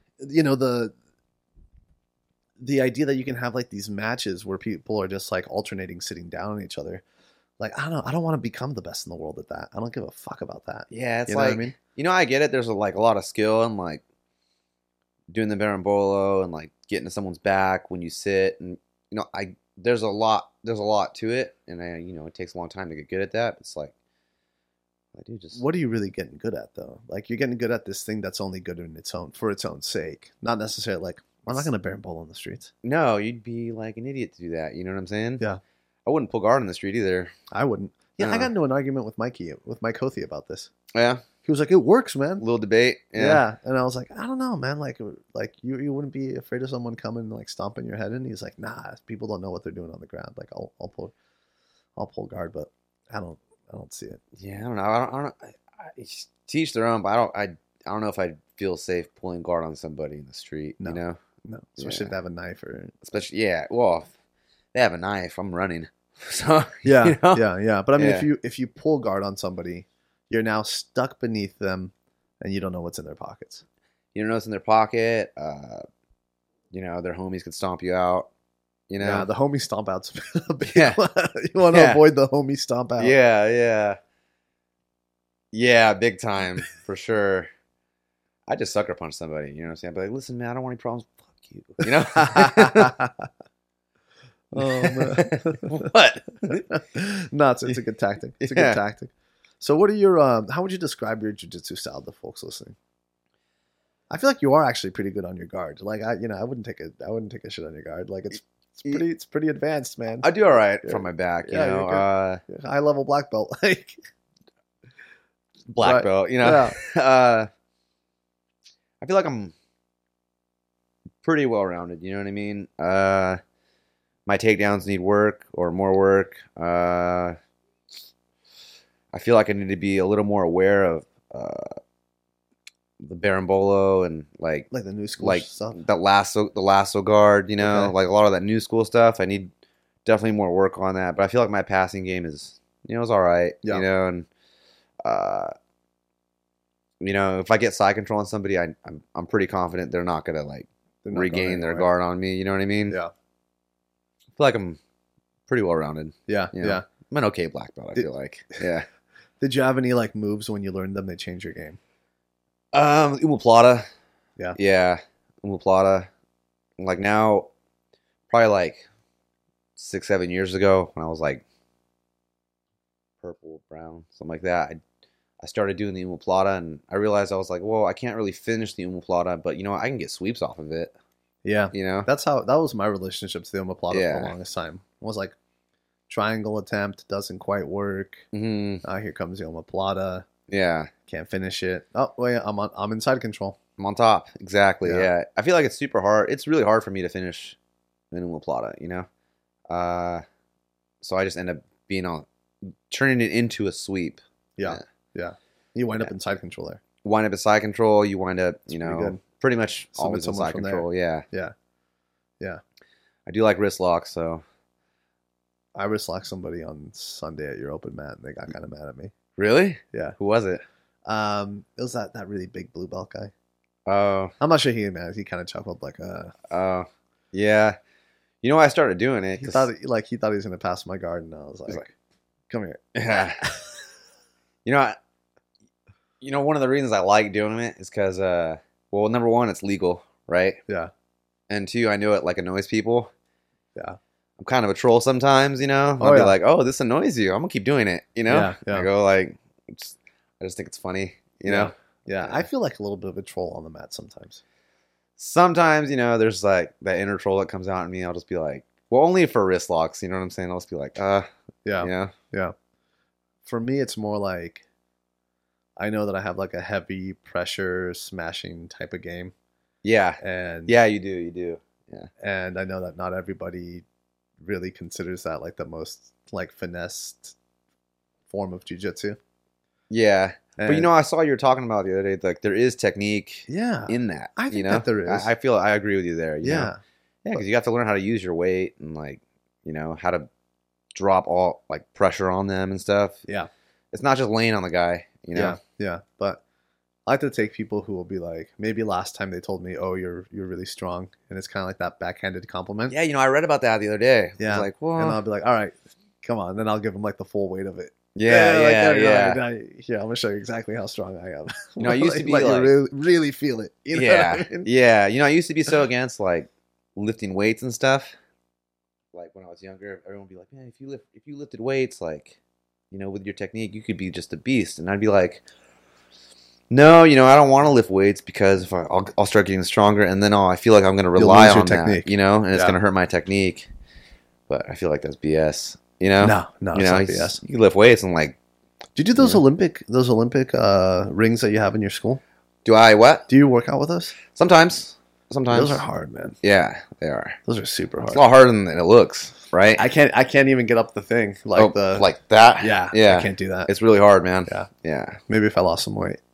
idea that you can have like these matches where people are just like alternating sitting down on each other. Like, I don't want to become the best in the world at that. I don't give a fuck about that. Yeah, it's You know like, what I mean? I get it. There's a lot of skill in like doing the Berimbolo and like getting to someone's back when you sit, and there's a lot to it, and it takes a long time to get good at that. It's like, I do just. What are you really getting good at though? Like you're getting good at this thing that's only good for its own sake, not necessarily like I'm not going to Berimbolo in the streets. No, you'd be like an idiot to do that. You know what I'm saying? Yeah. I wouldn't pull guard in the street either. I wouldn't. Yeah, I got into an argument with Mike Hothie about this. Yeah. He was like, "It works, man." Little debate. Yeah. And I was like, "I don't know, man. Like you wouldn't be afraid of someone coming and like stomping your head in." He's like, "Nah, people don't know what they're doing on the ground. Like I'll pull guard, but I don't see it." Yeah, I don't know. I don't. Teach their own, but I don't know if I'd feel safe pulling guard on somebody in the street. No. No, Especially if they have a knife or. Especially, yeah. Well, if they have a knife, I'm running. So Yeah, yeah. But I mean, Yeah. if you pull guard on somebody, you're now stuck beneath them, and you don't know what's in their pockets. You don't know what's in their pocket. Their homies could stomp you out. Yeah, the homie stomp outs. Yeah. You want to Yeah. avoid the homie stomp out. Yeah, big time for sure. I just sucker punch somebody. You know what I'm saying? But like, listen, man, I don't want any problems. Fuck you. You know? Oh man. What? No, it's a good tactic. It's a Yeah. good tactic. So what are your how would you describe your jiu-jitsu style to folks listening? I feel like you are actually pretty good on your guard. Like I wouldn't take a shit on your guard. Like it's pretty advanced, man. I do all right Yeah. from my back, you Yeah, know. you're high level black belt. Like Black Right. belt, you know. Yeah. I feel like I'm pretty well rounded. You know what I mean? My takedowns need work or more work. I feel like I need to be a little more aware of the berimbolo and like the new school like stuff. the lasso guard. You know, Okay. like a lot of that new school stuff. I need definitely more work on that. But I feel like my passing game is, you know, is all right. Yeah. You know, and you know, if I get side control on somebody, I'm pretty confident they're not gonna like They're not regain going their anywhere. guard on me. You know what I mean? Yeah. I feel like I'm pretty well rounded. Yeah. You know? Yeah. I'm an okay black belt. I feel like. Yeah. Did you have any like moves when you learned them that changed your game? Umaplata. Yeah. Yeah. Umaplata. Like now, probably like 6-7 years ago when I was like purple, brown, something like that. I started doing the umaplata and I realized I was like, well, I can't really finish the umaplata, but you know, I can get sweeps off of it. Yeah. You know? That was my relationship to the omoplata for Yeah. the longest time. It was like triangle attempt doesn't quite work. Hmm. Here comes the omoplata. Yeah. Can't finish it. Oh wait, I'm in side control. I'm on top. Exactly. Yeah. Yeah. I feel like it's super hard. It's really hard for me to finish an umaplata, you know? So I just end up turning it into a sweep. Yeah. You wind up Yeah. in side control there. Wind up in side control. You wind up, you pretty know, good. pretty much Submit always in someone side from there. control. Yeah. Yeah. I do like wrist locks, so. I wrist locked somebody on Sunday at your open mat and they got kind of mad at me. Really? Yeah. Who was it? It was that really big blue belt guy. Oh, I'm not sure he mad. He kind of chuckled like yeah. You know why I started doing it? he 'Cause- thought he was gonna pass my guard and I was He's like, come here. yeah. You know, one of the reasons I like doing it is because, well, number one, it's legal, right? Yeah. And two, I know it like annoys people. Yeah. I'm kind of a troll sometimes, you know. Oh, I'll be yeah. like, "Oh, this annoys you. I'm gonna keep doing it," you know. Yeah. I go like, I just think it's funny, you know. Yeah, I feel like a little bit of a troll on the mat sometimes. Sometimes, you know, there's like that inner troll that comes out in me. I'll just be like, well, only for wrist locks, you know what I'm saying? I'll just be like, Yeah. yeah, Yeah. For me, it's more like I know that I have like a heavy pressure smashing type of game, yeah, and yeah. You do. and I know that not everybody really considers that like the most like finessed form of jujitsu. Yeah. And But you know, I saw you were talking about the other day. Like, there is technique yeah, in that. I think you know? that there is. I feel I agree with you there. You know? yeah, Yeah, because you have to learn how to use your weight and like, you know, how to drop all like pressure on them and stuff. yeah, It's not just laying on the guy. You know. yeah. But I like to take people who will be like, maybe last time they told me, "Oh, you're really strong," and it's kind of like that backhanded compliment. Yeah, you know, I read about that the other day. I Yeah. was like, well, And I'll be like, "All right, come on." Then I'll give them like the full weight of it. yeah. Here, I'm gonna show you exactly how strong I am. You know, I used to be let like- you really feel it. You know Yeah, what I mean? yeah. You know, I used to be so against like lifting weights and stuff. Like when I was younger, everyone would be like, "Man, if you lifted weights, like, you know, with your technique, you could be just a beast." And I'd be like, "No, you know, I don't want to lift weights because if I'll start getting stronger, and then I feel like I'm going to rely lose your on technique. that, you know, and it's Yeah. going to hurt my technique." But I feel like that's BS. You know, No, you it's know, not it's- BS. you can lift weights and like, Do you do those Yeah. Olympic rings that you have in your school? do I what? Do you work out with those? Sometimes. Those are hard, man. Yeah, they are. Those are super It's hard. a lot harder than it looks, right? I can't even get up the thing like like that. yeah. yeah. I can't do that. It's really hard, man. Yeah. Yeah. Maybe if I lost some weight.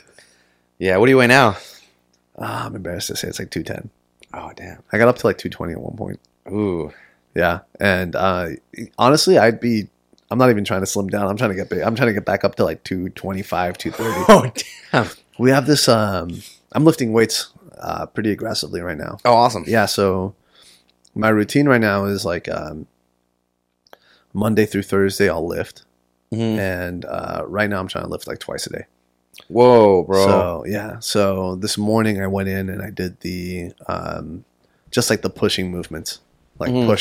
Yeah. What do you weigh now? I'm embarrassed to say it's like 210. Oh, damn. I got up to like 220 at one point. Ooh. Yeah, and honestly, I'm not even trying to slim down. I'm trying to get big. I'm trying to get back up to like 225, 230. Oh, damn. We have this. I'm lifting weights pretty aggressively right now. Oh, awesome. Yeah, so my routine right now is like Monday through Thursday I'll lift, Mhm. and right now I'm trying to lift like twice a day. Whoa, bro. So yeah, so this morning I went in and I did the just like the pushing movements, like Mhm.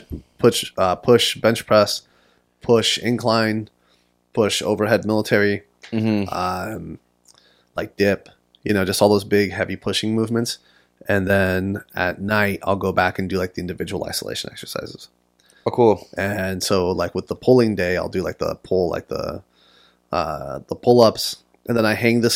push bench press, push incline, push overhead military, Mm-hmm. like dip, just all those big heavy pushing movements. And then at night I'll go back and do like the individual isolation exercises. Oh, cool. And so like with the pulling day, I'll do like the pull, like the pull-ups, and then I hang this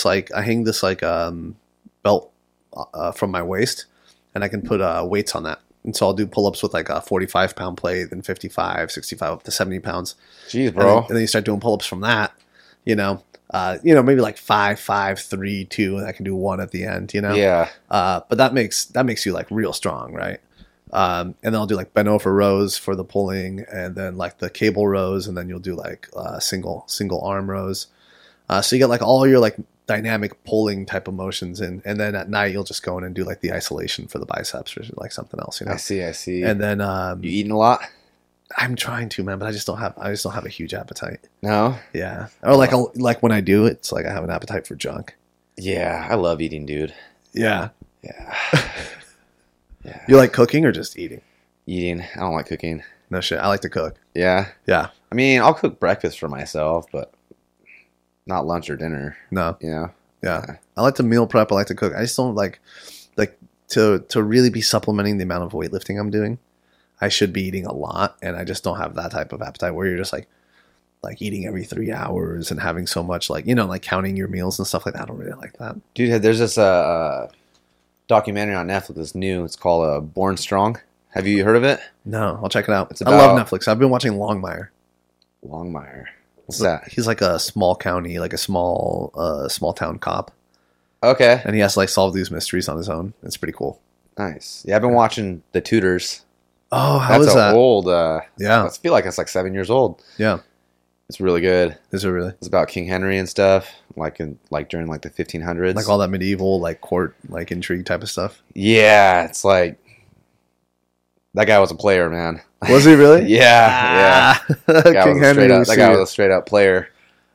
belt from my waist, and I can put weights on that. And so I'll do pull-ups with like a 45-pound plate, then 55, 65, up to 70 pounds. Jeez, bro. And then you start doing pull-ups from that, maybe like 5, 5, 3, 2, and I can do 1 at the end, Yeah. But that makes you like real strong, right? And then I'll do like bent over rows for the pulling, and then like the cable rows, and then you'll do like single arm rows. So you get like all your like dynamic pulling type of motions, and then at night you'll just go in and do like the isolation for the biceps or like something else, I see. And then You eating a lot? I'm trying to, man, but I just don't have a huge appetite. No. Yeah, or like when I do, it's like I have an appetite for junk. Yeah, I love eating, dude. Yeah. Yeah. Yeah. You like cooking or just eating? Eating. I don't like cooking. No shit. I like to cook. Yeah. Yeah. I mean, I'll cook breakfast for myself, but not lunch or dinner. No. Yeah. I like to meal prep. I like to cook. I just don't like to really be supplementing the amount of weightlifting I'm doing. I should be eating a lot, and I just don't have that type of appetite where you're just like eating every 3 hours and having so much like counting your meals and stuff like that. I don't really like that. Dude, there's this documentary on Netflix that's new. It's called Born Strong. Have you heard of it? No, I'll check it out. It's I love Netflix. I've been watching Longmire. Longmire. What's that? He's like a small county, like a small town cop. Okay. And he has to like solve these mysteries on his own. It's pretty cool. Nice. Yeah, I've been watching The Tudors. Oh, how is That's that? old. Yeah. I feel like it's like 7 years old. Yeah. It's really good. Is it really? It's about King Henry and stuff, during like the 1500s. Like all that medieval like court like intrigue type of stuff. Yeah, it's like that guy was a player, man. Was he really? Yeah. King Henry. That guy was a straight up player.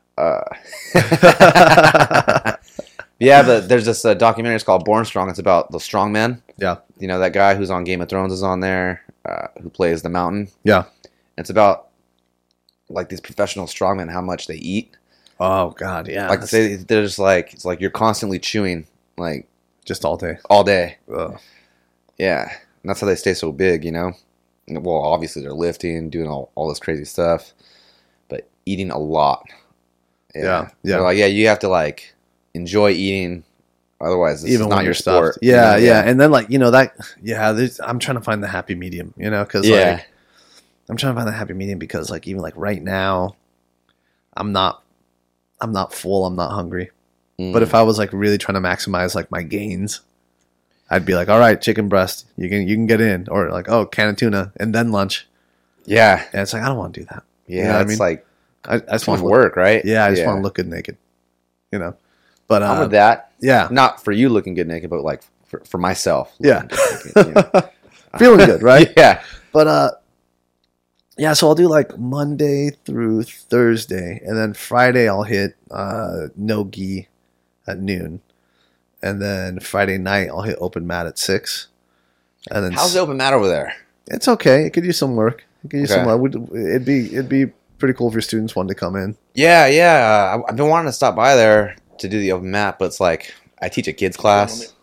Yeah, but there's this documentary. It's called Born Strong. It's about the strongmen. Yeah. That guy who's on Game of Thrones is on there, who plays the Mountain. Yeah. It's about like these professional strongmen, how much they eat. Oh God, yeah. Like they're just like, it's like you're constantly chewing like just all day. all day. Ugh. Yeah, and that's how they stay so big. Well, obviously they're lifting, doing all this crazy stuff, but eating a lot. Yeah. They're like, you have to like enjoy eating, otherwise this Even is not when your you're sport. stuffed. Yeah. And then like I'm trying to find the happy medium. Because like I'm trying to find the happy medium because like even like right now, I'm not full. I'm not hungry. But if I was like really trying to maximize like my gains, I'd be like, all right, chicken breast, you can get in, or like, oh, can of tuna, and then lunch. Yeah, And it's like I don't want to do that. yeah, It's like I just too want much to work, right? Yeah, I just want to look good naked. But I'm with that. yeah, Not for you looking good naked, but like for myself. Yeah. looking good naked, feeling good, right? Yeah. But yeah, so I'll do like Monday through Thursday, and then Friday I'll hit no gi at noon, and then Friday night I'll hit open mat at 6. And then How's the open mat over there? It's okay. It could use some work. It could use Okay. some work. It'd be pretty cool if your students wanted to come in. Yeah. I've been wanting to stop by there to do the open mat, but it's like I teach a kids class.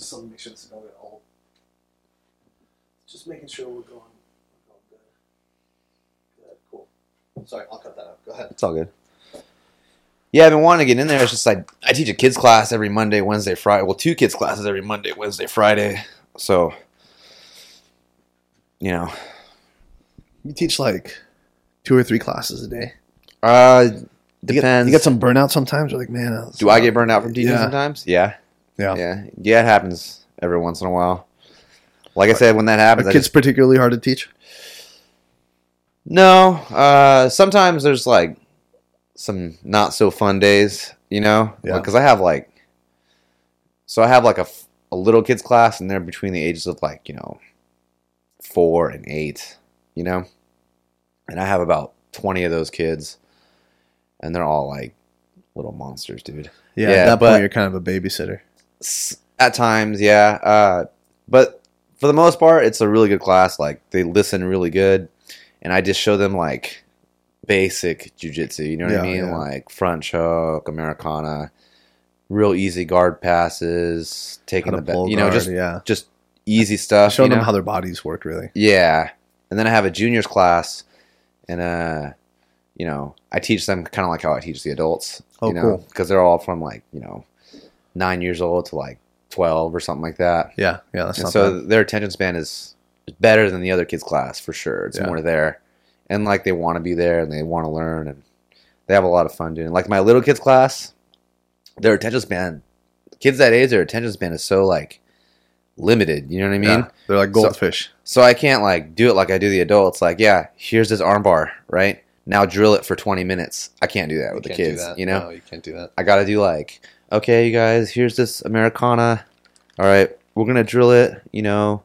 Just making sure we're going good. Good, cool. Sorry, I'll cut that out. Go ahead. It's all good. Yeah, I've been wanting to get in there. It's just like I teach a kids class every Monday, Wednesday, Friday. Well, 2 kids classes every Monday, Wednesday, Friday. So, You teach like 2 or 3 classes a day. depends. You get some burnout sometimes. You're like, man. Do I get burned out from teaching Yeah. sometimes? Yeah. Yeah. Yeah, it happens every once in a while. Like I said, when that happens, Are kids particularly hard to teach? No. Sometimes there's like some not so fun days, Yeah. because I have like a little kids class, and they're between the ages of 4 and 8, and I have about 20 of those kids, and they're all like little monsters, dude. Yeah, Yeah, at that but- point, you're kind of a babysitter. At times, yeah. But for the most part, it's a really good class. Like, they listen really good, and I just show them like basic jujitsu. You know what I Yeah, mean? yeah. Like front choke, Americana, real easy guard passes, taking How the to pull you know, guard, just easy stuff. showing you them know? how their bodies work, really. Yeah. And then I have a juniors class, and you know, I teach them kind of like how I teach the adults. Oh, you know, cool. because they're all from like, you know, 9 years old to like 12 or something like that. Yeah, that's And not so bad. their attention span is better than the other kids' class for sure. It's Yeah. more there, and like they want to be there and they want to learn, and they have a lot of fun doing it. Like my little kids' class, their attention span, kids that age, their attention span is so like limited. You know what I mean? Yeah, they're like goldfish. So I can't like do it like I do the adults. Like, yeah, here's this arm bar, right? Now drill it for 20 minutes. I can't do that with the can't do kids. that. You know, No, you can't do that. I got to do like, okay, you guys, here's this Americana. All right, we're gonna drill it. You know,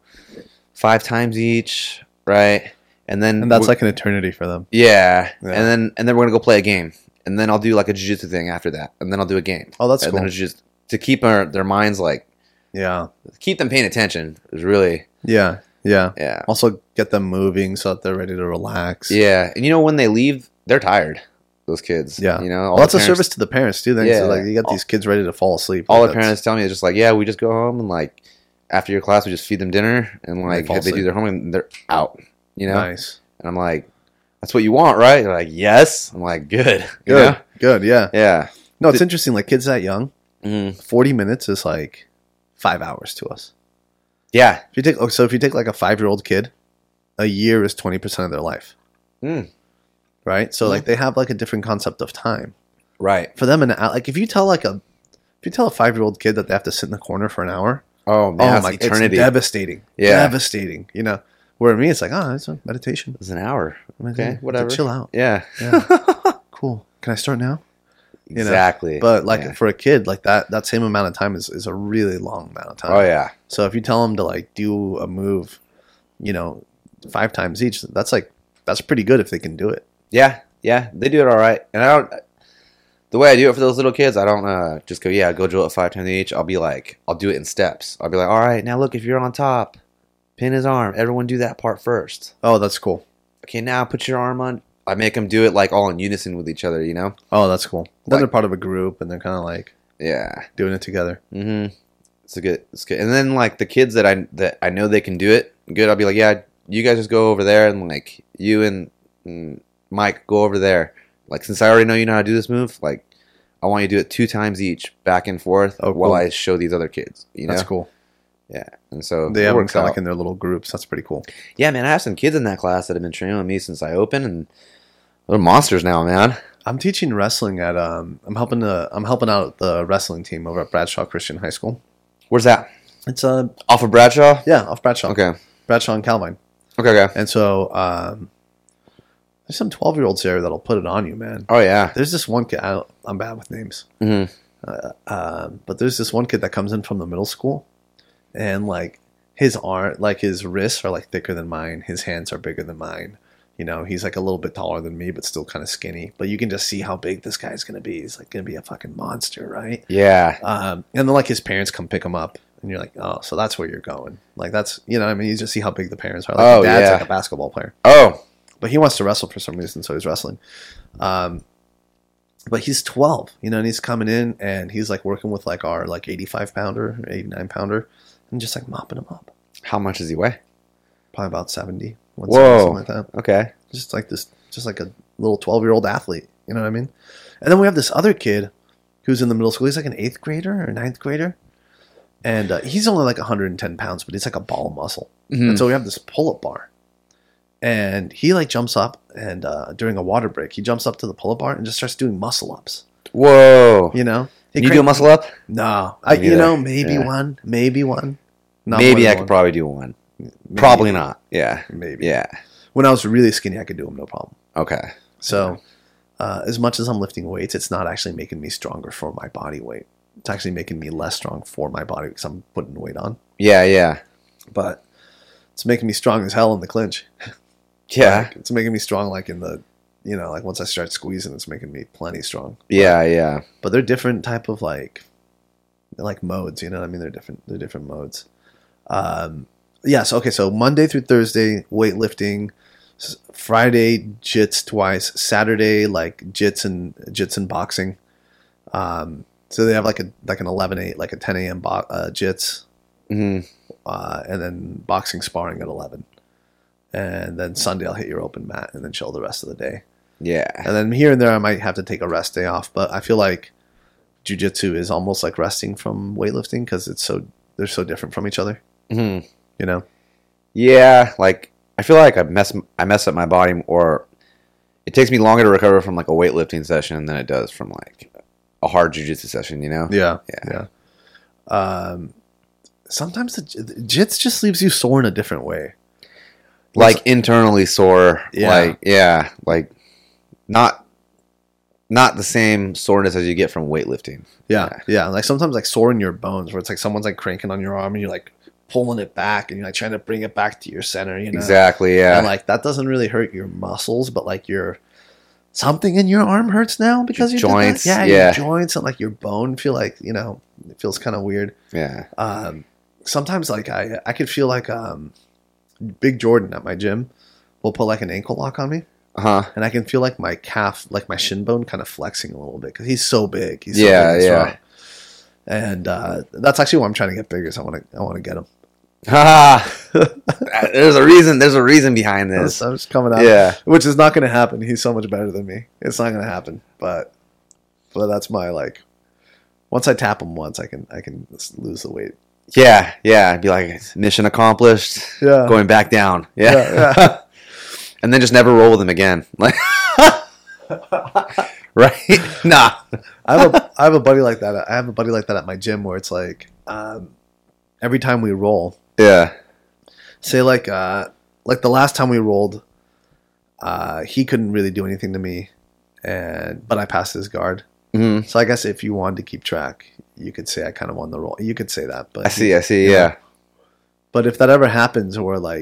5 times each, right? And then And that's like an eternity for them. yeah. Yeah. And then we're gonna go play a game, and then I'll do like a jiu-jitsu thing after that, and then I'll do a game. Oh, that's and cool. then it's just to keep their minds like Yeah, keep them paying attention is really yeah. yeah. Also, get them moving so that they're ready to relax. Yeah, and you know when they leave, they're tired. Those kids. Yeah. You know, Well, that's the a parents, service to the parents too. Then, Yeah. so like you got these kids ready to fall asleep. all Like, the that's- parents tell me is just like, yeah, we just go home and like after your class, we just feed them dinner and like fall they do asleep. their homework and they're out. You know, Nice. and I'm like, that's what you want, right? They're like, yes. I'm like, good. You Good. know? Good. Yeah. Yeah. No, it's interesting. Like kids that young, Mhm. 40 minutes is like 5 hours to us. Yeah. If you take like a 5-year-old kid, a year is 20% of their life. Mm. Right. So Mhm. like they have like a different concept of time Right. for them. And like if you tell a 5-year-old kid that they have to sit in the corner for an hour, Oh man, oh that's my, eternity. it's devastating. Yeah. Devastating. You know, where me it's like, oh, it's a meditation. It's an hour. Okay, To whatever. chill out. Yeah. Yeah. Cool. Can I start now? You know, exactly. But like Yeah. for a kid, like that same amount of time is a really long amount of time. Oh yeah. So if you tell them to like do a move, 5 times each, that's pretty good if they can do it. Yeah. Yeah. They do it all right. And I don't. The way I do it for those little kids, I don't just go, yeah, go drill it 5 times each. I'll be like, I'll do it in steps. I'll be like, all right, now look, if you're on top, pin his arm. Everyone do that part first. Oh, that's cool. Okay, now put your arm on. I make them do it like all in unison with each other, you know? Oh, that's cool. Then Like- they're part of a group and they're kind of like Yeah. doing it together. Mm-hmm. It's good. And then like the kids that I know they can do it good, I'll be like, yeah, you guys just go over there, and like you and Mike go over there. Like since I already know you know how to do this move, like I want you to do it 2 times each, back and forth, Oh, while cool. I show these other kids. You know, That's cool. yeah. And so They it have them works kind of out. like in their little groups. That's pretty cool. Yeah, man, I have some kids in that class that have been training with me since I opened, and they're monsters now, man. I'm teaching wrestling at I'm helping out the wrestling team over at Bradshaw Christian High School. Where's that? It's Off of Bradshaw? off Bradshaw. Okay. Bradshaw and Calvine. Okay. And so there's some 12-year-olds there that'll put it on you, man. Oh yeah. There's this one kid. I'm bad with names. hmm But there's this one kid that comes in from the middle school, and like his arm, like his wrists are like thicker than mine. His hands are bigger than mine. He's like a little bit taller than me, but still kind of skinny. But you can just see how big this guy's gonna be. He's like gonna be a fucking monster, right? Yeah. And then like his parents come pick him up, and you're like, oh, so that's where you're going. Like that's what I mean. You just see how big the parents are. Like Oh, his dad's yeah. like a basketball player, Oh. but he wants to wrestle for some reason, so he's wrestling. But he's 12, and he's coming in and he's like working with like our like 85 pounder, 89 pounder, and just like mopping him up. How much does he weigh? Probably about 70. Whoa. Something like that. Okay. Just like a little 12-year-old athlete. You know what I mean? And then we have this other kid who's in the middle school. He's like an 8th grader or 9th grader. And he's only like 110 pounds, but he's like a ball of muscle. Mhm. And so we have this pull-up bar. And he like jumps up and during a water break, he jumps up to the pull-up bar and just starts doing muscle ups. Whoa. You know? Can you do a muscle up? No. Me neither. Maybe Yeah. one. Maybe one. Not Maybe more I than could one. probably do one. Maybe. Probably not. Yeah. Maybe. Yeah. When I was really skinny, I could do them no problem. Okay. So, as much as I'm lifting weights, it's not actually making me stronger for my body weight. It's actually making me less strong for my body because I'm putting weight on. Yeah. Yeah. But it's making me strong as hell in the clinch. Yeah. Like, it's making me strong like in the, like once I start squeezing, it's making me plenty strong. Yeah. Yeah. But they're different type of like modes. You know what I mean? They're different modes. So Monday through Thursday, weightlifting. Friday, jits twice. Saturday, like jits and boxing. So they have like an 11-8, like a 10 a.m. Jits, Mm-hmm. and then boxing sparring at 11. And then Sunday I'll hit your open mat and then chill the rest of the day. Yeah. And then here and there I might have to take a rest day off, but I feel like jiu-jitsu is almost like resting from weightlifting because they're so different from each other. Mm-hmm. You know? Yeah, like I feel like I mess up my body, or it takes me longer to recover from like a weightlifting session than it does from like a hard jiu-jitsu session, you know? Yeah. Yeah. Sometimes the jits just leaves you sore in a different way. Like internally sore. Yeah. Like not the same soreness as you get from weightlifting. Yeah. Like sometimes like sore in your bones where it's like someone's like cranking on your arm and you're like pulling it back and you're like trying to bring it back to your center, you know? Exactly, yeah. And like that doesn't really hurt your muscles, but like something in your arm hurts now because your you joints. Yeah, Yeah. your joints and like your bone feel like, you know, it feels kind of weird. Yeah. Sometimes like I could feel like Big Jordan at my gym will put like an ankle lock on me. Uh-huh. And I can feel like my calf, like my shin bone kind of flexing a little bit because he's so big. He's so Yeah, big and yeah. strong. And that's actually why I'm trying to get bigger. Is I want to get him. There's a reason behind this. I'm just coming out. Yeah. Which is not going to happen. He's so much better than me. It's not going to happen. But that's my like. Once I tap him once, I can lose the weight. Yeah. I'd be like, mission accomplished. Yeah. Going back down. Yeah. And then just never roll with him again. Like, right? Nah. I have a buddy like that. I have a buddy like that at my gym where it's like every time we roll. Yeah. Say like the last time we rolled, he couldn't really do anything to me, but I passed his guard. Mm-hmm. So I guess if you wanted to keep track, you could say I kind of won the roll. You could say that, but I see. Yeah. But if that ever happens,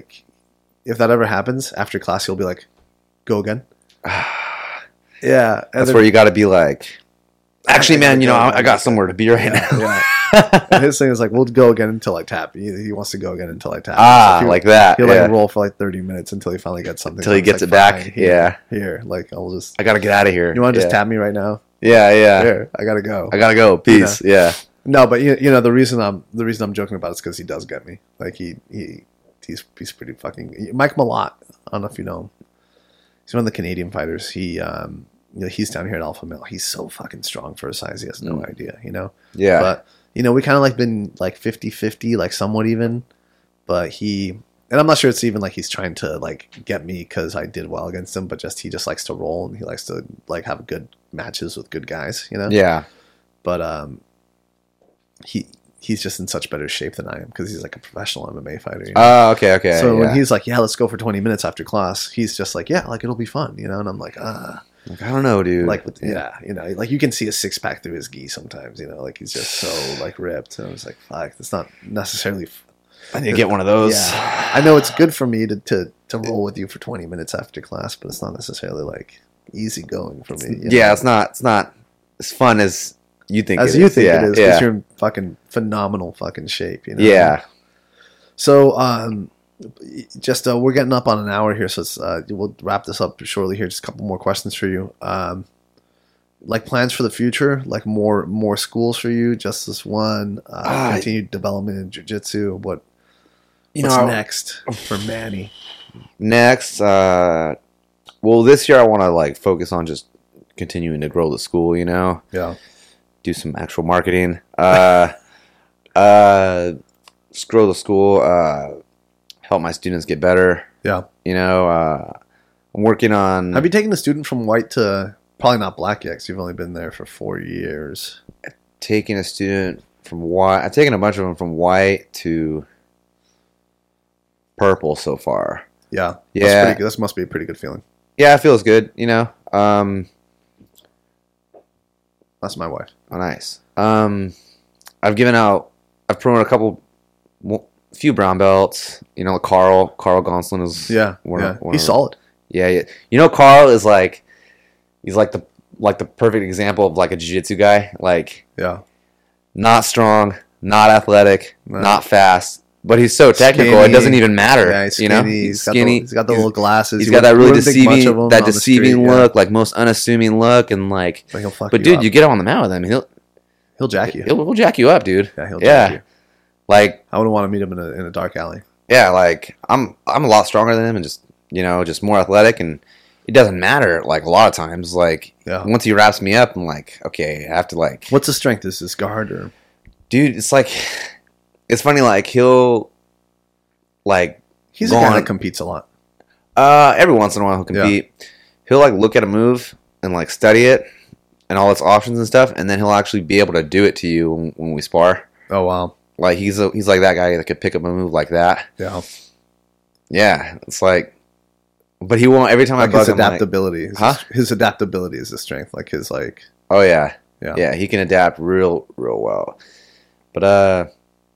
after class, he'll be like, "Go again." Yeah, That's where you got to be like, actually, man, you know, I got somewhere to be right now. Yeah. And his thing is like, we'll go again until I tap. He wants to go again until I tap. So Like that. He'll Yeah. like roll for like 30 minutes until he finally gets something. Until he I'm gets like, it back. "Fine, Yeah. Here, like I'll just. I got to get out of here. You want to just Yeah. tap me right now? Yeah. Here, I gotta go. I got to go. Peace. Yeah. No, but you know the reason I'm joking about it is because he does get me. Like he's pretty fucking. Mike Malott. I don't know if you know him. He's one of the Canadian fighters. He's down here at Alpha Male. He's so fucking strong for his size. He has no idea, you know? Yeah. But, you know, we kind of like been like 50-50, like somewhat even. But and I'm not sure it's even like he's trying to like get me because I did well against him, but he just likes to roll and he likes to like have good matches with good guys, you know? Yeah. But he's just in such better shape than I am because he's like a professional MMA fighter. You know? Oh, okay. So yeah. when he's like, "Yeah, let's go for 20 minutes after class," he's just like, "Yeah, like it'll be fun," you know. And I'm like, Like, I don't know, dude. like yeah, you know, like you can see a six pack through his gi sometimes, you know, like he's just so like ripped. And I was like, "Fuck, that's not necessarily." I need to get one of those. Yeah, I know it's good for me to roll with you for 20 minutes after class, but it's not necessarily like easy going for me. You know? Yeah, it's not as fun as you think. As it you is. think Yeah, it is, yeah. because you're in fucking phenomenal fucking shape, you know. Yeah. So, just we're getting up on an hour here, so we'll wrap this up shortly here. Just a couple more questions for you. Like plans for the future, like more schools for you. Just this one, continued development in jiu-jitsu. What's next for Manny? Next, well, this year I want to like focus on just continuing to grow the school. You know. Yeah. Do some actual marketing. Just grow the school. Help my students get better. Yeah. You know, I'm working on. Have you taken a student from white to probably not black yet? Because you've only been there for 4 years. Taking a student from white. I've taken a bunch of them from white to purple so far. Yeah. Yeah. That's this must be a pretty good feeling. Yeah, it feels good. You know. That's my wife. Oh, nice. I've promoted a few brown belts. You know, Carl Gonsolin is one he's solid. Yeah. You know, Carl is like, he's like the perfect example of like a jiu-jitsu guy. Like, Yeah. not strong, not athletic, No. not fast, but he's so technical. Skinny. It doesn't even matter. Yeah, he's skinny. You know, He's skinny. He's got the little glasses. He's You got that really wouldn't think much deceiving, of him on the street, look, like most unassuming look, and like. But he'll fuck But you dude, up. you get him on the mat with him, He'll jack you. He'll jack you up, dude. Yeah, he'll jack you. Like, I wouldn't want to meet him in a dark alley. yeah, like I'm a lot stronger than him and just more athletic, and it doesn't matter. Like a lot of times, like once he wraps me up, I'm like, okay, I have to like. What's the strength? Is this guard or? Dude, it's like, it's funny. Like he'll, like, he's a guy that competes a lot. Every once in a while he'll compete. Yeah. He'll like look at a move and like study it and all its options and stuff, and then he'll actually be able to do it to you when we spar. Oh wow! Like he's like that guy that could pick up a move like that. Yeah. Yeah, it's like, but he won't. Every time like I bug his him, adaptability, like, his adaptability is his strength. Like his like. Oh yeah. He can adapt real well. But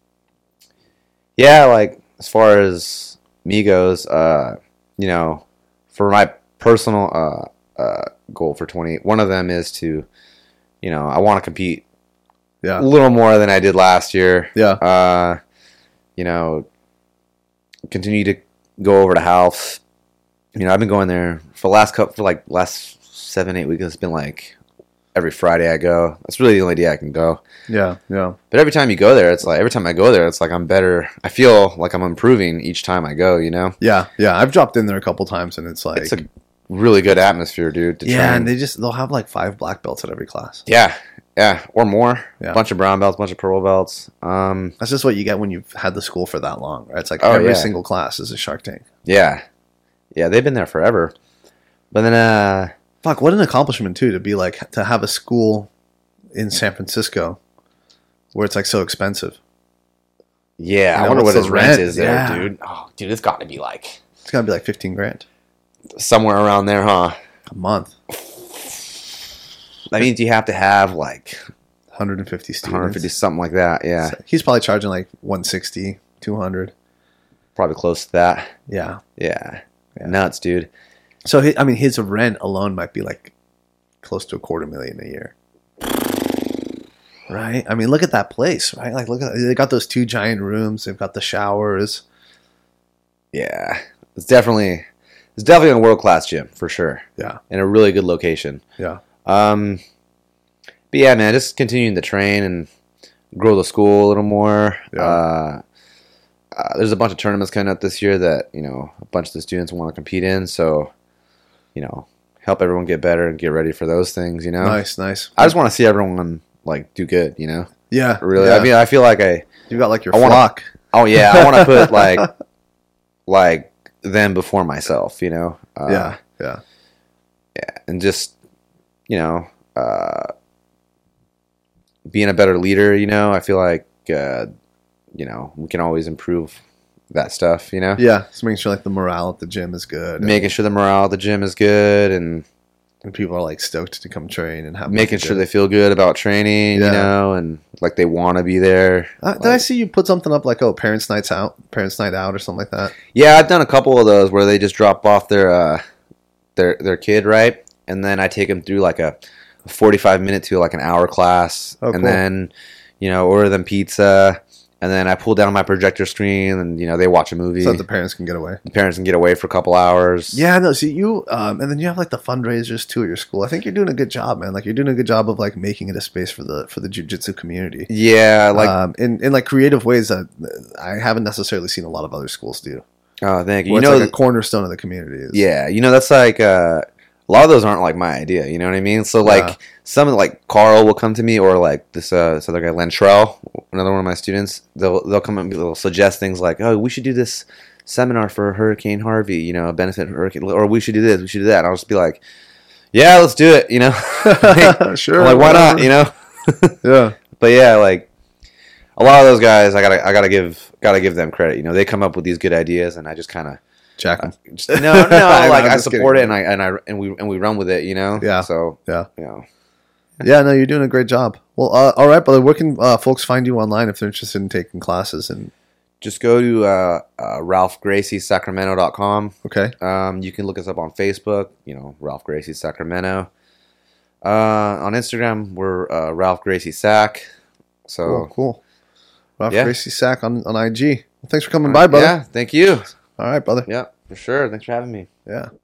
yeah, like as far as me goes, you know, for my personal goal for 20, one of them is to, you know, I want to compete. Yeah. A little more than I did last year. Yeah. You know, continue to go over to House. You know, I've been going there for last 7-8 weeks. It's been like every Friday I go. That's really the only day I can go. Yeah. Yeah. But every time you go there, it's like every time I go there, it's like I'm better. I feel like I'm improving each time I go. You know. Yeah. Yeah. I've dropped in there a couple times, and it's like it's a really good atmosphere, dude. To train. And they'll have like 5 black belts at every class. Yeah. Yeah, or more. Yeah. A bunch of brown belts, bunch of purple belts. That's just what you get when you've had the school for that long, right? It's like every single class is a Shark Tank. Yeah. Yeah, they've been there forever. But then, fuck, what an accomplishment, too, to be like, to have a school in San Francisco where it's like so expensive. Yeah, I wonder what his rent is there, dude. Oh, dude, it's got to be like... It's got to be like $15,000. Somewhere around there, huh? A month. That means you have to have like 150 students. 150, something like that, yeah. So he's probably charging like 160, 200. Probably close to that. Yeah. Yeah. Nuts, dude. So, his rent alone might be like close to $250,000 a year. Right? I mean, look at that place, right? Like, they got those 2 giant rooms. They've got the showers. Yeah. It's definitely a world-class gym, for sure. Yeah. In a really good location. Yeah. But yeah, man, just continuing to train and grow the school a little more. Yeah. There's a bunch of tournaments coming up this year that, you know, a bunch of the students want to compete in. So, you know, help everyone get better and get ready for those things, you know? Nice. I just want to see everyone, like, do good, you know? Yeah. Really. Yeah. I mean, I feel like you got, like, your flock. Oh, yeah. I want to put, like, them before myself, you know? Yeah. And just, you know, being a better leader, you know, I feel like, you know, we can always improve that stuff, you know? Yeah, just making sure, like, the morale at the gym is good. Making sure the morale at the gym is good and people are, like, stoked to come train and have making sure they feel good about training, you know, and, like, they want to be there. Did I see you put something up, like, Parents' Night Out or something like that? Yeah, I've done a couple of those where they just drop off their kid, right? And then I take them through, like, a 45-minute to, like, an hour class. Oh, cool. And then, you know, order them pizza. And then I pull down my projector screen and, you know, they watch a movie. So that the parents can get away. The parents can get away for a couple hours. Yeah, no, see, you, and then you have, like, the fundraisers, too, at your school. I think you're doing a good job, man. Like, you're doing a good job of, like, making it a space for the jiu-jitsu community. Yeah, like... in like, creative ways that I haven't necessarily seen a lot of other schools do. Oh, thank you. You know, like, a cornerstone of the community. Yeah, you know, that's, like, a lot of those aren't, like, my idea, you know what I mean? So, like, some of the, like, Carl will come to me, or, like, this other guy, Lentrell, another one of my students, they'll come and they'll suggest things like, oh, we should do this seminar for Hurricane Harvey, you know, benefit Hurricane, or we should do this, we should do that. And I'll just be like, yeah, let's do it, you know? Like, sure. I'm like, why not, you know? Yeah. But yeah, like, a lot of those guys, I gotta give them credit, you know? They come up with these good ideas, and I just kind of... Jack them. No, like, I support it, and we run with it, you know? Yeah. So, yeah. You know. Yeah, no, you're doing a great job. Well, all right, brother. Where can folks find you online if they're interested in taking classes? And just go to RalphGraciesSacramento.com. Okay. You can look us up on Facebook, you know, Ralph Gracie Sacramento. On Instagram, we're Ralph Gracie Sac. So cool. Ralph Gracie Sac on IG. Well, thanks for coming by, brother. Yeah, thank you. All right, brother. Yeah, for sure. Thanks for having me. Yeah.